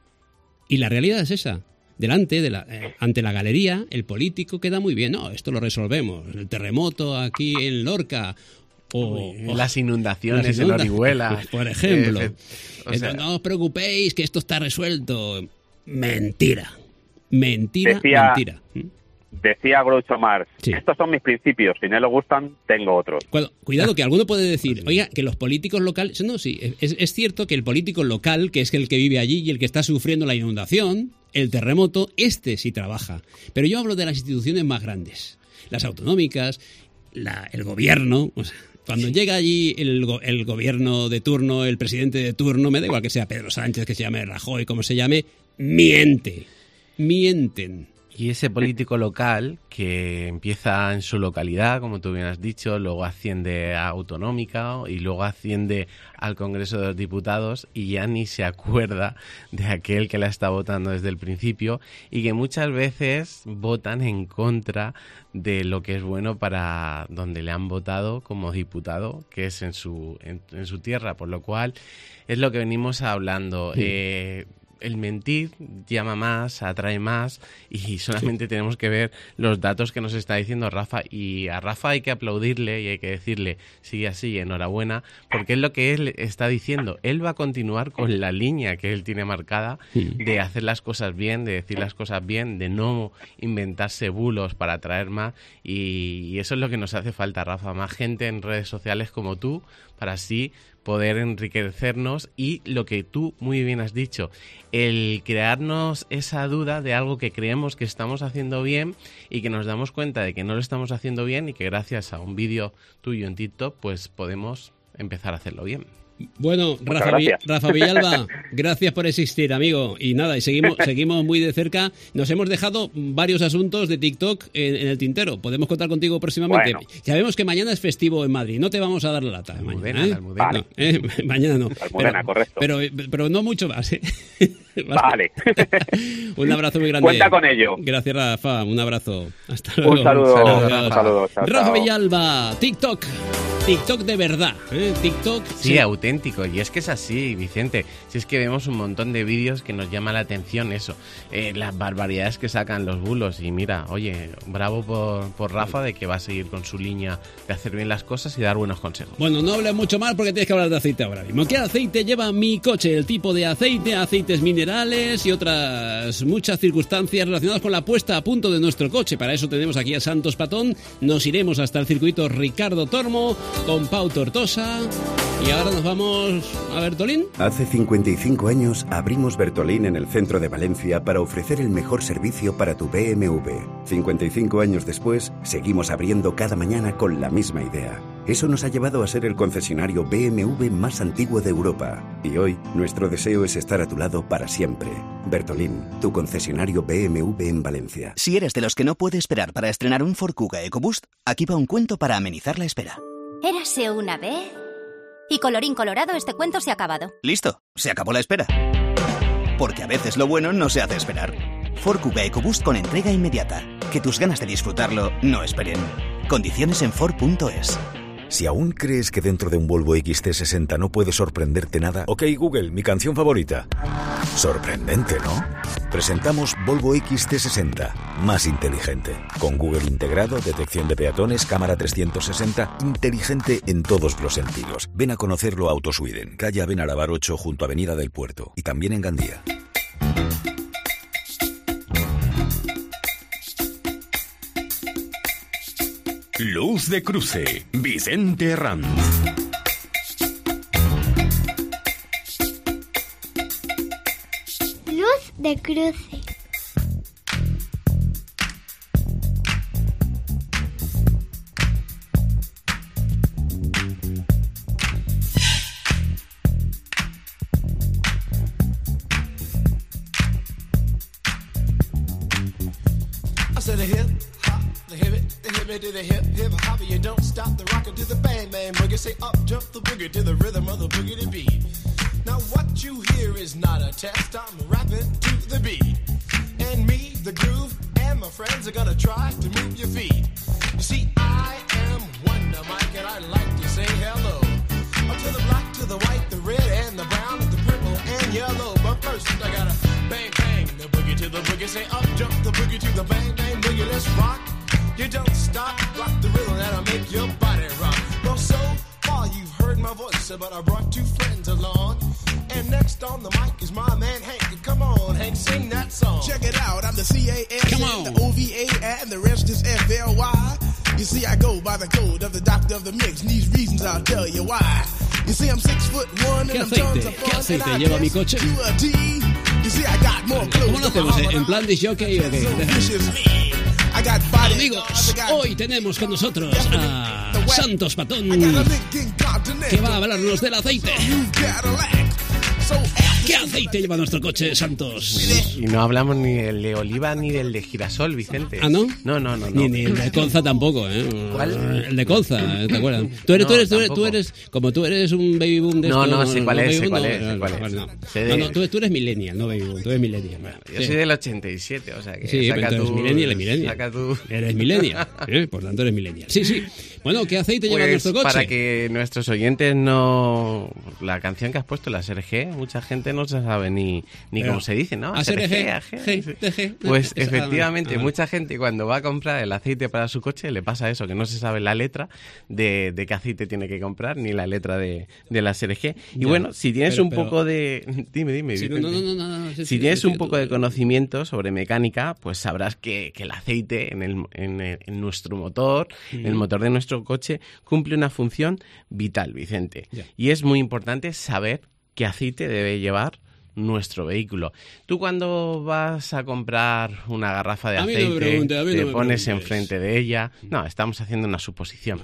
S7: Y la realidad es esa. Delante, de la, eh, ante la galería, el político queda muy bien. No, esto lo resolvemos. El terremoto aquí en Lorca. O, o
S8: las inundaciones
S7: las inunda-
S8: en Orihuela.
S7: Por ejemplo.
S8: Eh, o sea,
S7: no os preocupéis que esto está resuelto. Mentira. Mentira,
S13: decía,
S7: mentira.
S13: Decía Groucho Marx,
S7: Sí.
S13: estos son mis principios, si no le gustan, tengo otros.
S7: Cuidado, cuidado, que alguno puede decir, oiga, que los políticos locales... No, sí, es, es cierto que el político local, que es el que vive allí y el que está sufriendo la inundación, el terremoto, este sí trabaja. Pero yo hablo de las instituciones más grandes, las autonómicas, la, el gobierno... O sea, cuando llega allí el, go- el gobierno de turno, el presidente de turno, me da igual que sea Pedro Sánchez, que se llame Rajoy, como se llame, miente, mienten.
S8: Y ese político local que empieza en su localidad, como tú bien has dicho, luego asciende a autonómica y luego asciende al Congreso de los Diputados y ya ni se acuerda de aquel que la está votando desde el principio y que muchas veces votan en contra de lo que es bueno para donde le han votado como diputado, que es en su, en, en su tierra, por lo cual es lo que venimos hablando. Sí. Eh, El mentir llama más, atrae más y solamente sí. tenemos que ver los datos que nos está diciendo Rafa, y a Rafa hay que aplaudirle y hay que decirle sigue así, enhorabuena, porque es lo que él está diciendo. Él va a continuar con la línea que él tiene marcada de hacer las cosas bien, de decir las cosas bien, de no inventarse bulos para atraer más, y, y eso es lo que nos hace falta, Rafa, más gente en redes sociales como tú, para así poder enriquecernos y lo que tú muy bien has dicho, el crearnos esa duda de algo que creemos que estamos haciendo bien y que nos damos cuenta de que no lo estamos haciendo bien y que gracias a un vídeo tuyo en TikTok pues podemos empezar a hacerlo bien.
S7: Bueno, Rafa, Vi- Rafa Villalba, gracias por existir, amigo. Y nada, y seguimos seguimos muy de cerca. Nos hemos dejado varios asuntos de TikTok en, en el tintero. Podemos contar contigo próximamente.
S13: Bueno.
S7: Sabemos que mañana es festivo en Madrid. No te vamos a dar la lata.
S8: Almudena,
S7: mañana, ¿eh?
S8: Almudena.
S7: No, ¿eh? Mañana no.
S13: Almudena,
S7: pero,
S13: correcto.
S7: Pero, pero no mucho más. ¿eh?
S13: Vale.
S7: Un abrazo muy grande.
S13: Cuenta con ello.
S7: Gracias, Rafa. Un abrazo. Hasta luego.
S13: Un saludo.
S7: Un saludo,
S13: Un saludo. Chao,
S7: Rafa
S13: chao.
S7: Villalba, TikTok. TikTok de verdad. ¿eh? TikTok.
S8: Sí,
S7: sí.
S8: auténtico. Y es que es así, Vicente. Si es que vemos un montón de vídeos que nos llama la atención eso. Eh, las barbaridades que sacan los bulos. Y mira, oye, bravo por, por Rafa de que va a seguir con su línea de hacer bien las cosas y dar buenos consejos.
S7: Bueno, no hables mucho más porque tienes que hablar de aceite ahora mismo. ¿Qué aceite lleva mi coche? El tipo de aceite, aceites minerales y otras muchas circunstancias relacionadas con la puesta a punto de nuestro coche. Para eso tenemos aquí a Santos Patón. Nos iremos hasta el circuito Ricardo Tormo con Pau Tortosa. Y ahora nos vamos a Bertolín.
S14: Hace cincuenta y cinco años abrimos Bertolín en el centro de Valencia para ofrecer el mejor servicio para tu B M W. cincuenta y cinco años después, seguimos abriendo cada mañana con la misma idea. Eso nos ha llevado a ser el concesionario B M W más antiguo de Europa. Y hoy, nuestro deseo es estar a tu lado para siempre. Bertolín, tu concesionario B M W en Valencia.
S15: Si eres de los que no puede esperar para estrenar un Ford Kuga EcoBoost, aquí va un cuento para amenizar la espera.
S16: Érase una vez... Y colorín colorado, este cuento se ha acabado.
S15: Listo, se acabó la espera. Porque a veces lo bueno no se hace esperar. Ford Kuga EcoBoost con entrega inmediata. Que tus ganas de disfrutarlo no esperen. Condiciones en Ford punto es.
S17: Si aún crees que dentro de un Volvo X C sesenta no puede sorprenderte nada, ok Google, mi canción favorita. Sorprendente, ¿no? Presentamos Volvo X C sesenta, más inteligente. Con Google integrado, detección de peatones, cámara trescientos sesenta, inteligente en todos los sentidos. Ven a conocerlo a Autosweden, calle Abenarabar ocho junto a Avenida del Puerto. Y también en Gandía.
S2: Luz de cruce, Vicente Herranz.
S18: Luz de cruce.
S19: I said a hip hop, the hip it, the hip it to the hip hip hop. You don't stop the rocker to the bang bang boogie. Say up jump the boogie to the rhythm of the boogie to beat. Now what you hear is not a test. I'm rapping to the beat, and me, the groove, and my friends are gonna try to move your feet. You see, I am Wonder Mike, and I like to say hello to the black say up jump the boogie to the bang bang boogie, let's rock. You don't stop, rock the rhythm that'll make your body rock. Well, so far you've heard my voice, but I brought two friends along. And next on the mic is my man Hank. Come on, Hank, sing that song.
S18: Check it out, I'm the C A S, the O V A, and the rest is F L Y. You see, I go by the code of the doctor of the mix, and these reasons I'll tell you why. You see, I'm six foot one, and I'm tons of fun.
S7: ¿Qué aceite lleva mi coche? ¿Cómo lo hacemos? ¿En plan de jockey o qué? Amigos, hoy tenemos con nosotros a Santos Patón, que va a hablarnos del aceite. ¿Qué aceite lleva nuestro coche, Santos?
S8: Y no hablamos ni del de oliva ni del de girasol, Vicente.
S7: ¿Ah, no?
S8: No, no, no. no.
S7: Ni, ni el de colza tampoco, ¿eh?
S8: ¿Cuál?
S7: El de colza, ¿te acuerdas? Tú eres,
S8: No,
S7: tú eres, tú eres,
S8: tampoco.
S7: tú eres, como tú eres un baby boom de
S8: No,
S7: esto,
S8: no, sé cuál es, sé
S7: baby boom,
S8: cuál
S7: no,
S8: es,
S7: no,
S8: sé cuál
S7: no,
S8: es.
S7: no.
S8: Sé
S7: No,
S8: de-
S7: no, tú, tú eres millennial, no baby boom, tú eres millennial.
S8: Yo
S7: Sí.
S8: soy del ochenta y siete, o sea que
S7: Sí,
S8: saca
S7: pero tú
S8: tú...
S7: eres millennial, eres millennial.
S8: Saca tú...
S7: Eres millennial, ¿eh? Por tanto eres millennial. Sí, sí. Bueno, ¿qué aceite lleva
S8: Pues,
S7: nuestro coche?
S8: para que nuestros oyentes no... La canción que has puesto, la S R G, mucha gente no se sabe ni, ni
S7: Pero,
S8: cómo se dice, ¿no?
S7: A S R G,
S8: A G,
S7: G, G, G.
S8: Pues
S7: Esa-
S8: efectivamente,
S7: ah, vale.
S8: mucha gente cuando va a comprar el aceite para su coche le pasa eso, que no se sabe la letra de, de qué aceite tiene que comprar, ni la letra de, de la S R G. Y
S7: Ya,
S8: bueno, si tienes
S7: pero-
S8: un
S7: pero-
S8: poco de... Dime, dime,
S7: Sí, no,
S8: Vicente.
S7: no, no, no, no, sí,
S8: Si
S7: sí,
S8: tienes
S7: sí,
S8: un
S7: sí,
S8: poco
S7: tú-
S8: de conocimiento sobre mecánica, pues sabrás que, que el aceite en, el, en, el- en nuestro motor,
S7: Mm.
S8: el motor de nuestro coche, cumple una función vital, Vicente.
S7: Ya.
S8: Y es muy importante saber qué aceite debe llevar nuestro vehículo. Tú cuando vas a comprar una garrafa de
S7: A mí no me
S8: aceite,
S7: pregunte, a mí
S8: te
S7: no me
S8: pones
S7: preguntes.
S8: enfrente de ella. No, estamos haciendo una suposición.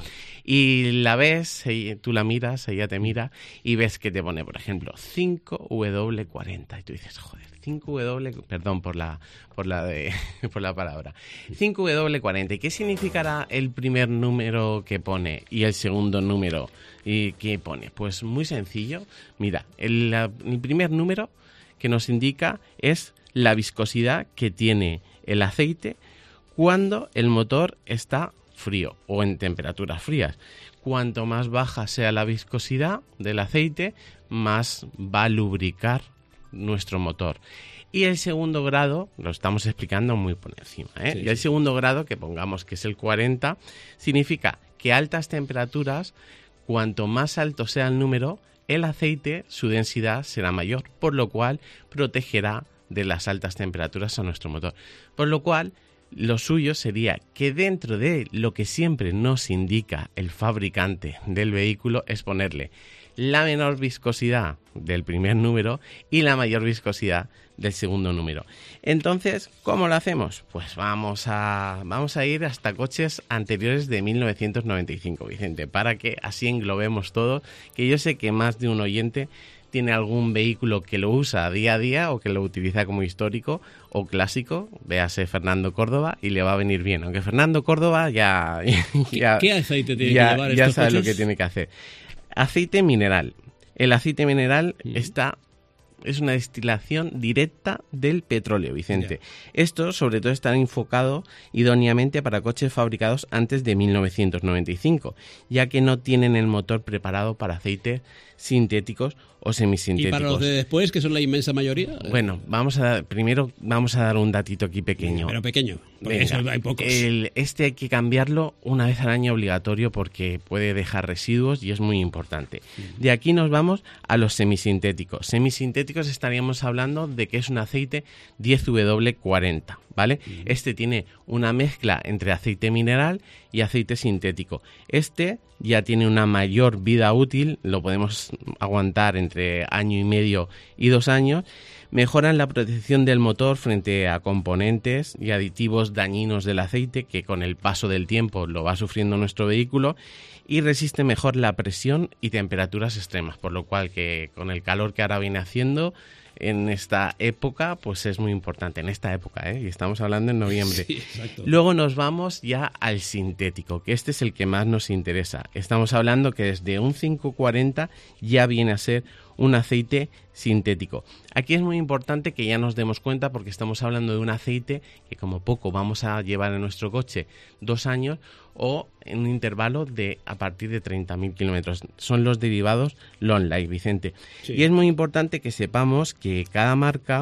S8: Y la ves, ella- tú la miras, ella te mira y ves que te pone, por ejemplo, cinco W cuarenta. Y tú dices, joder, cinco W, perdón por la por la de por la palabra. cinco W cuarenta. ¿Y qué significará el primer número que pone y el segundo número y qué pone? Pues muy sencillo. Mira, el, la- el primer número que nos indica es la viscosidad que tiene el aceite cuando el motor está frío o en temperaturas frías. Cuanto más baja sea la viscosidad del aceite, más va a lubricar nuestro motor. Y el segundo grado, lo estamos explicando muy por encima, ¿eh?
S7: Sí,
S8: y el
S7: sí.
S8: segundo grado, que pongamos que es el cuarenta, significa que a altas temperaturas, cuanto más alto sea el número, el aceite, su densidad será mayor, por lo cual protegerá de las altas temperaturas a nuestro motor. Por lo cual, lo suyo sería que dentro de lo que siempre nos indica el fabricante del vehículo es ponerle la menor viscosidad del primer número y la mayor viscosidad del segundo número. Entonces, ¿cómo lo hacemos? Pues vamos a, vamos a ir hasta coches anteriores de mil novecientos noventa y cinco, Vicente, para que así englobemos todo, que yo sé que más de un oyente tiene algún vehículo que lo usa día a día o que lo utiliza como histórico o clásico, véase Fernando Córdoba, y le va a venir bien. Aunque Fernando Córdoba ya... ya
S7: ¿Qué aceite tiene
S8: ya,
S7: que llevar
S8: ya
S7: estos
S8: sabe lo
S7: coches?
S8: que tiene que hacer. Aceite mineral. El aceite mineral
S7: Mm.
S8: está... es una destilación directa del petróleo, Vicente. Esto, sobre todo, está enfocado idóneamente para coches fabricados antes de mil novecientos noventa y cinco, ya que no tienen el motor preparado para aceites sintéticos o
S7: ¿Y
S8: semisintéticos.
S7: para los de después, que son la inmensa mayoría?
S8: Bueno, vamos a dar, primero vamos a dar un datito aquí pequeño.
S7: Pero pequeño, porque
S8: Venga,
S7: eso hay pocos.
S8: el- este hay que cambiarlo una vez al año obligatorio porque puede dejar residuos y es muy importante. De aquí nos vamos a los semisintéticos. Semisintéticos estaríamos hablando de que es un aceite diez W cuarenta, ¿vale? Este tiene una mezcla entre aceite mineral y aceite sintético. Este ya tiene una mayor vida útil, lo podemos aguantar entre año y medio y dos años. Mejoran la protección del motor frente a componentes y aditivos dañinos del aceite que con el paso del tiempo lo va sufriendo nuestro vehículo, y resiste mejor la presión y temperaturas extremas, por lo cual que con el calor que ahora viene haciendo en esta época, pues es muy importante, en esta época, ¿eh? Y estamos hablando en noviembre.
S7: Sí, exacto.
S8: Luego nos vamos ya al sintético, que este es el que más nos interesa. Estamos hablando que desde un cinco cuarenta ya viene a ser un aceite sintético. Aquí es muy importante que ya nos demos cuenta, porque estamos hablando de un aceite que como poco vamos a llevar en nuestro coche dos años o en un intervalo de a partir de treinta mil kilómetros. Son los derivados long life, Vicente.
S7: Sí.
S8: Y es muy importante que sepamos que cada marca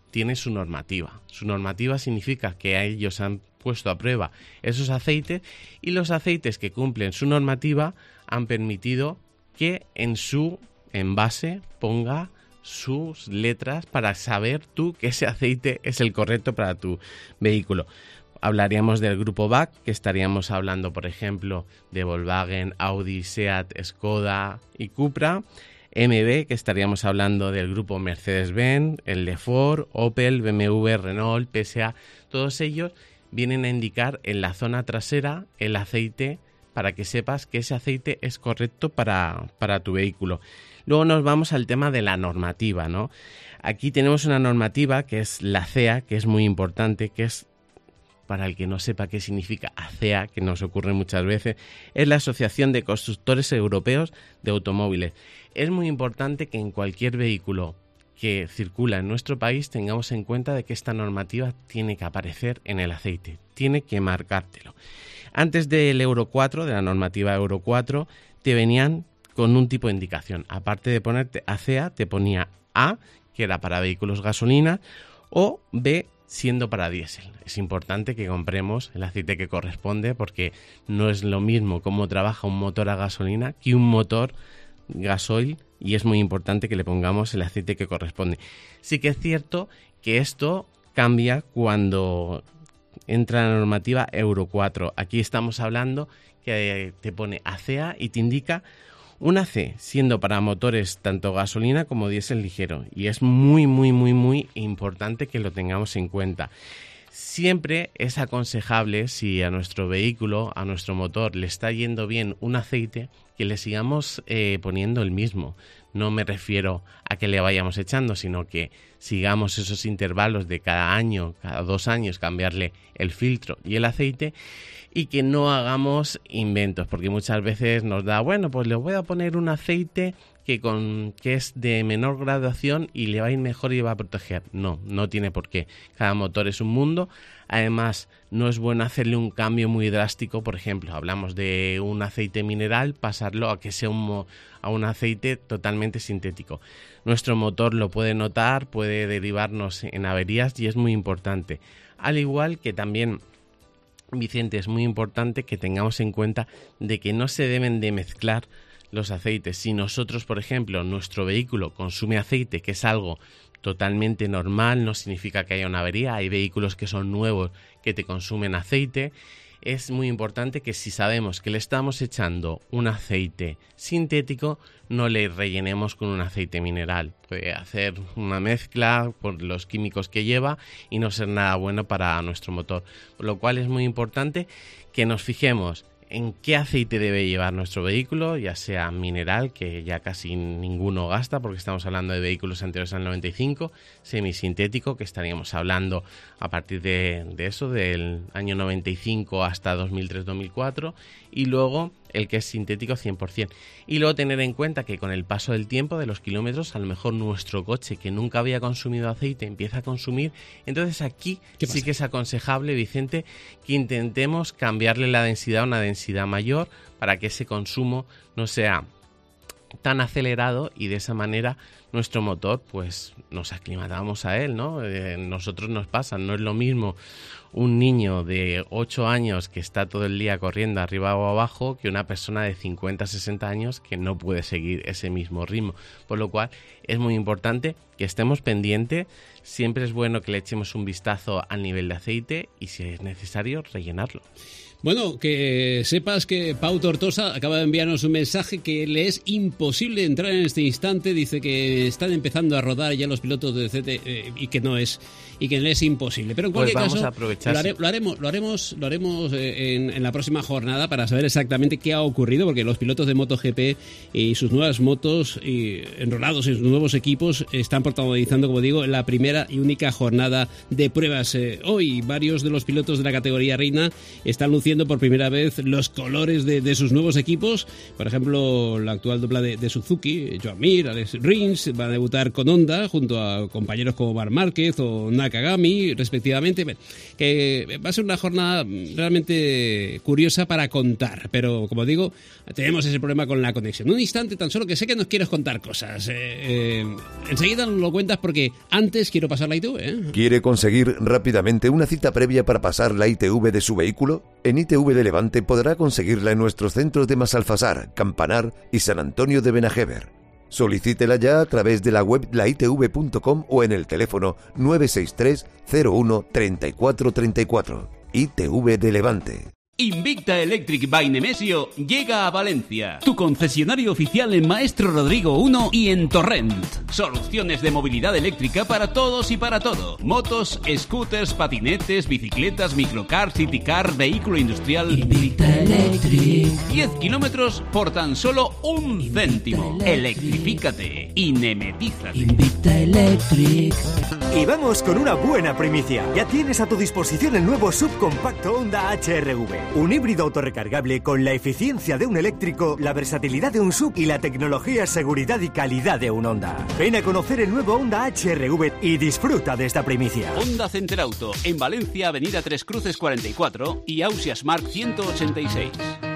S8: tiene su normativa. Su normativa significa que ellos han puesto a prueba esos aceites y los aceites que cumplen su normativa han permitido que en su envase ponga sus letras para saber tú que ese aceite es el correcto para tu vehículo. Hablaríamos del grupo B A C, que estaríamos hablando, por ejemplo, de Volkswagen, Audi, Seat, Skoda y Cupra. M B, que estaríamos hablando del grupo Mercedes-Benz, el de Ford, Opel, B M W, Renault, P S A. Todos ellos vienen a indicar en la zona trasera el aceite para que sepas que ese aceite es correcto para, para tu vehículo. Luego nos vamos al tema de la normativa, ¿no? Aquí tenemos una normativa que es la C E A, que es muy importante, que es, para el que no sepa qué significa A C E A, que nos ocurre muchas veces, es la Asociación de Constructores Europeos de Automóviles. Es muy importante que en cualquier vehículo que circula en nuestro país tengamos en cuenta de que esta normativa tiene que aparecer en el aceite, tiene que marcártelo. Antes del Euro cuatro, de la normativa Euro cuatro, te venían con un tipo de indicación. Aparte de ponerte A C E A, te ponía A, que era para vehículos gasolina, o B, siendo para diésel. Es importante que compremos el aceite que corresponde porque no es lo mismo cómo trabaja un motor a gasolina que un motor gasoil, y es muy importante que le pongamos el aceite que corresponde. Sí que es cierto que esto cambia cuando entra la normativa Euro cuatro. Aquí estamos hablando que te pone A C E A y te indica una C, siendo para motores tanto gasolina como diésel ligero. Y es muy, muy, muy, muy importante que lo tengamos en cuenta. Siempre es aconsejable, si a nuestro vehículo, a nuestro motor, le está yendo bien un aceite, que le sigamos eh, poniendo el mismo. No me refiero a que le vayamos echando, sino que sigamos esos intervalos de cada año, cada dos años, cambiarle el filtro y el aceite, y que no hagamos inventos, porque muchas veces nos da, bueno, pues le voy a poner un aceite que, con, que es de menor graduación y le va a ir mejor y va a proteger. No, no tiene por qué. Cada motor es un mundo. Además, no es bueno hacerle un cambio muy drástico. Por ejemplo, hablamos de un aceite mineral, pasarlo a que sea un, a un aceite totalmente sintético. Nuestro motor lo puede notar, puede derivarnos en averías y es muy importante. Al igual que también, Vicente, es muy importante que tengamos en cuenta de que no se deben de mezclar los aceites. Si nosotros, por ejemplo, nuestro vehículo consume aceite, que es algo totalmente normal, no significa que haya una avería. Hay vehículos que son nuevos que te consumen aceite. Es muy importante que si sabemos que le estamos echando un aceite sintético, no le rellenemos con un aceite mineral. Puede hacer una mezcla por los químicos que lleva y no ser nada bueno para nuestro motor. Por lo cual es muy importante que nos fijemos en qué aceite debe llevar nuestro vehículo, ya sea mineral, que ya casi ninguno gasta porque estamos hablando de vehículos anteriores al noventa y cinco, semisintético, que estaríamos hablando a partir de, de eso, del año noventa y cinco hasta dos mil tres dos mil cuatro, y luego el que es sintético cien por ciento. Y luego tener en cuenta que con el paso del tiempo, de los kilómetros, a lo mejor nuestro coche, que nunca había consumido aceite, empieza a consumir. Entonces aquí sí que es aconsejable, Vicente, que intentemos cambiarle la densidad a una densidad mayor para que ese consumo no sea tan acelerado y de esa manera nuestro motor, pues nos aclimatamos a él, ¿no? Eh, nosotros nos pasa, no es lo mismo un niño de ocho años que está todo el día corriendo arriba o abajo que una persona de cincuenta, sesenta años que no puede seguir ese mismo ritmo. Por lo cual es muy importante que estemos pendientes. Siempre es bueno que le echemos un vistazo al nivel de aceite y, si es necesario, rellenarlo.
S7: Bueno, que sepas que Pau Tortosa acaba de enviarnos un mensaje que le es imposible entrar en este instante. Dice que están empezando a rodar ya los pilotos de C T eh, y que no es y que no es imposible. Pero en cualquier
S8: pues vamos
S7: caso,
S8: a aprovechar,
S7: lo, haré, lo haremos, lo haremos, lo haremos eh, en, en la próxima jornada para saber exactamente qué ha ocurrido, porque los pilotos de MotoGP y sus nuevas motos y enrolados en sus nuevos equipos están protagonizando, como digo, la primera y única jornada de pruebas. Eh, hoy varios de los pilotos de la categoría reina están luciendo luciendo por primera vez los colores de, de sus nuevos equipos. Por ejemplo, la actual dupla de, de Suzuki, Joan Mir, Alex Rins, va a debutar con Honda junto a compañeros como Marc Márquez o Nakagami, respectivamente. Que va a ser una jornada realmente curiosa para contar, pero como digo, tenemos ese problema con la conexión. Un instante tan solo, que sé que nos quieres contar cosas. Eh, eh, enseguida nos lo cuentas, porque antes quiero pasar la I T V. ¿eh?
S20: ¿Quiere conseguir rápidamente una cita previa para pasar la I T V de su vehículo? En I T V de Levante podrá conseguirla en nuestros centros de Masalfasar, Campanar y San Antonio de Benajever. Solicítela ya a través de la web la i t v punto com o en el teléfono nueve seis tres cero uno treinta y cuatro treinta y cuatro. I T V de Levante.
S4: Invicta Electric by Nemesio llega a Valencia. Tu concesionario oficial en Maestro Rodrigo uno y en Torrent. Soluciones de movilidad eléctrica para todos y para todo. Motos, scooters, patinetes, bicicletas, microcar, citycar, vehículo industrial.
S21: Invicta Electric.
S4: diez kilómetros por tan solo un céntimo. Electrifícate y nemetízate.
S21: Invicta Electric.
S22: Y vamos con una buena primicia. Ya tienes a tu disposición el nuevo subcompacto Honda H R V. Un híbrido autorrecargable con la eficiencia de un eléctrico, la versatilidad de un sub y la tecnología, seguridad y calidad de un Honda. Ven a conocer el nuevo Honda H R V y disfruta de esta primicia.
S4: Honda Center Auto, en Valencia, Avenida Tres Cruces cuarenta y cuatro y Ausias Mark ciento ochenta y seis.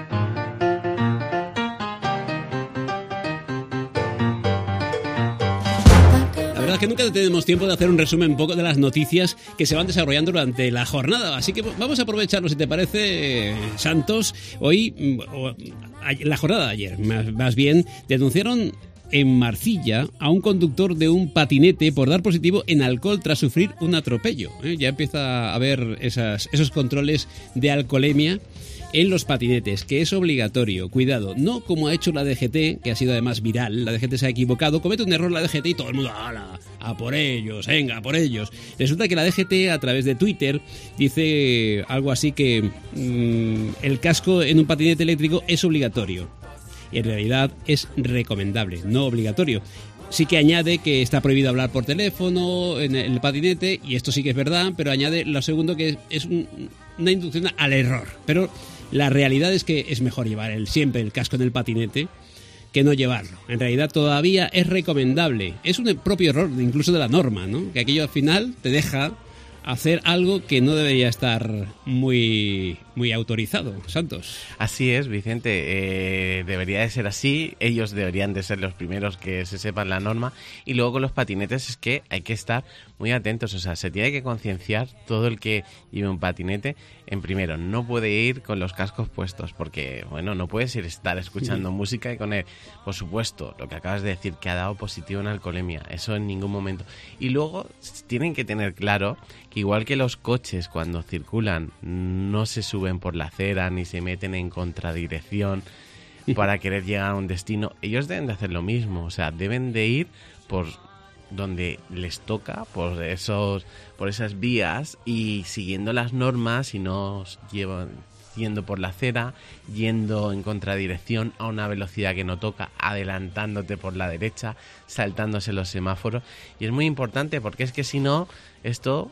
S7: La verdad es que nunca tenemos tiempo de hacer un resumen un poco de las noticias que se van desarrollando durante la jornada, así que vamos a aprovecharlo, si te parece, Santos. Hoy, la jornada de ayer, más, más bien, denunciaron en Marcilla a un conductor de un patinete por dar positivo en alcohol tras sufrir un atropello. ¿eh? Ya empieza a haber esas, esos controles de alcoholemia en los patinetes, que es obligatorio. Cuidado, no como ha hecho la D G T, que ha sido además viral. La D G T se ha equivocado, comete un error la D G T y todo el mundo ¡ala! A por ellos, venga, a por ellos. Resulta que la D G T, a través de Twitter, dice algo así que mmm, el casco en un patinete eléctrico es obligatorio. Y en realidad es recomendable, no obligatorio. Sí que añade que está prohibido hablar por teléfono en el patinete, y esto sí que es verdad, pero añade lo segundo, que es un, una inducción al error. Pero la realidad es que es mejor llevar el, siempre el casco en el patinete que no llevarlo. En realidad todavía es recomendable. Es un propio error incluso de la norma, ¿no? Que aquello al final te deja hacer algo que no debería estar muy, muy autorizado. Santos.
S8: Así es, Vicente. Eh, debería de ser así. Ellos deberían de ser los primeros que se sepan la norma. Y luego con los patinetes es que hay que estar muy atentos. O sea, se tiene que concienciar todo el que lleve un patinete. En primero, no puede ir con los cascos puestos porque, bueno, no puedes ir estar escuchando sí. música y con él. Por supuesto, lo que acabas de decir, que ha dado positivo en alcoholemia. Eso en ningún momento. Y luego tienen que tener claro que igual que los coches cuando circulan no se suben por la acera ni se meten en contradirección para querer llegar a un destino, ellos deben de hacer lo mismo. O sea, deben de ir por donde les toca, por esos, por esas vías, y siguiendo las normas, y no llevan yendo por la acera, yendo en contradirección a una velocidad que no toca, adelantándote por la derecha, saltándose los semáforos. Y es muy importante porque es que si no, esto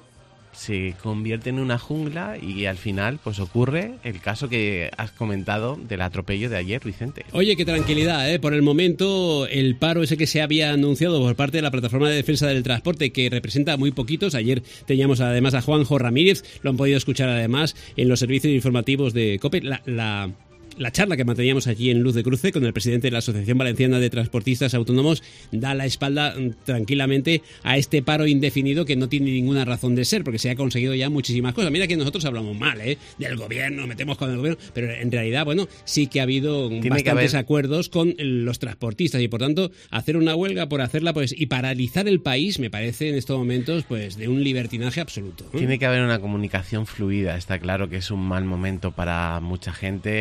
S8: se convierte en una jungla y al final pues ocurre el caso que has comentado del atropello de ayer, Vicente.
S7: Oye, qué tranquilidad, ¿eh? Por el momento el paro ese que se había anunciado por parte de la Plataforma de Defensa del Transporte, que representa muy poquitos. Ayer teníamos además a Juanjo Ramírez, lo han podido escuchar además en los servicios informativos de COPE. La... la La charla que manteníamos allí en Luz de Cruce con el presidente de la Asociación Valenciana de Transportistas Autónomos da la espalda tranquilamente a este paro indefinido que no tiene ninguna razón de ser, porque se ha conseguido ya muchísimas cosas. Mira que nosotros hablamos mal, ¿eh? Del gobierno, metemos con el gobierno, pero en realidad, bueno, sí que ha habido tiene bastantes acuerdos con los transportistas y por tanto hacer una huelga por hacerla pues y paralizar el país me parece en estos momentos pues de un libertinaje absoluto, ¿eh?
S8: Tiene que haber una comunicación fluida. Está claro que es un mal momento para mucha gente que lo está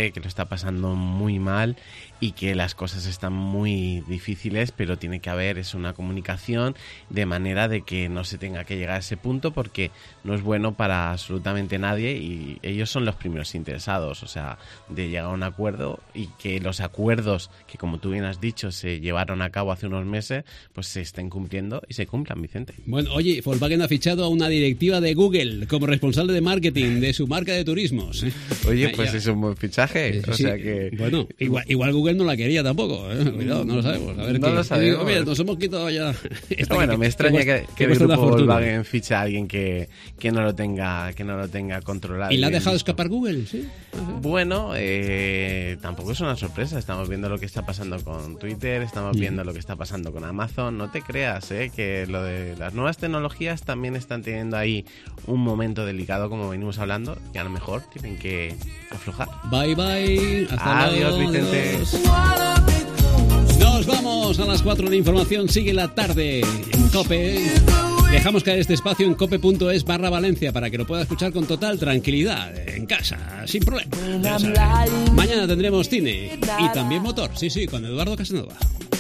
S8: está pasando muy mal y que las cosas están muy difíciles, pero tiene que haber es una comunicación de manera de que no se tenga que llegar a ese punto, porque no es bueno para absolutamente nadie y ellos son los primeros interesados, o sea, de llegar a un acuerdo y que los acuerdos que, como tú bien has dicho, se llevaron a cabo hace unos meses, pues se estén cumpliendo y se cumplan, Vicente.
S7: Bueno, oye, Volkswagen ha fichado a una directiva de Google como responsable de marketing de su marca de turismos.
S8: Oye, pues es un buen fichaje,
S7: sí,
S8: o sea que...
S7: Bueno, igual, igual Google no la quería tampoco, ¿eh? Cuidado, no lo sabemos. A ver
S8: no
S7: qué,
S8: lo sabemos.
S7: Mira, nos hemos quitado ya...
S8: Bueno, me extraña que, que, que el grupo Volkswagen ficha a alguien que, que no lo tenga que no lo tenga controlado.
S7: ¿Y la ha dejado escapar Google? Sí.
S8: Bueno, eh, tampoco es una sorpresa. Estamos viendo lo que está pasando con Twitter, estamos viendo mm. lo que está pasando con Amazon. No te creas, eh, que lo de las nuevas tecnologías también están teniendo ahí un momento delicado, como venimos hablando, y a lo mejor tienen que aflojar.
S7: Bye bye. Hasta
S8: Adiós,
S7: luego.
S8: Vicente.
S7: Adiós. Nos vamos a las cuatro. La información sigue la tarde en COPE. Dejamos caer este espacio en cope.es barra Valencia para que lo pueda escuchar con total tranquilidad, en casa, sin problema. Mañana tendremos cine y también motor, sí, sí, con Eduardo Casanova.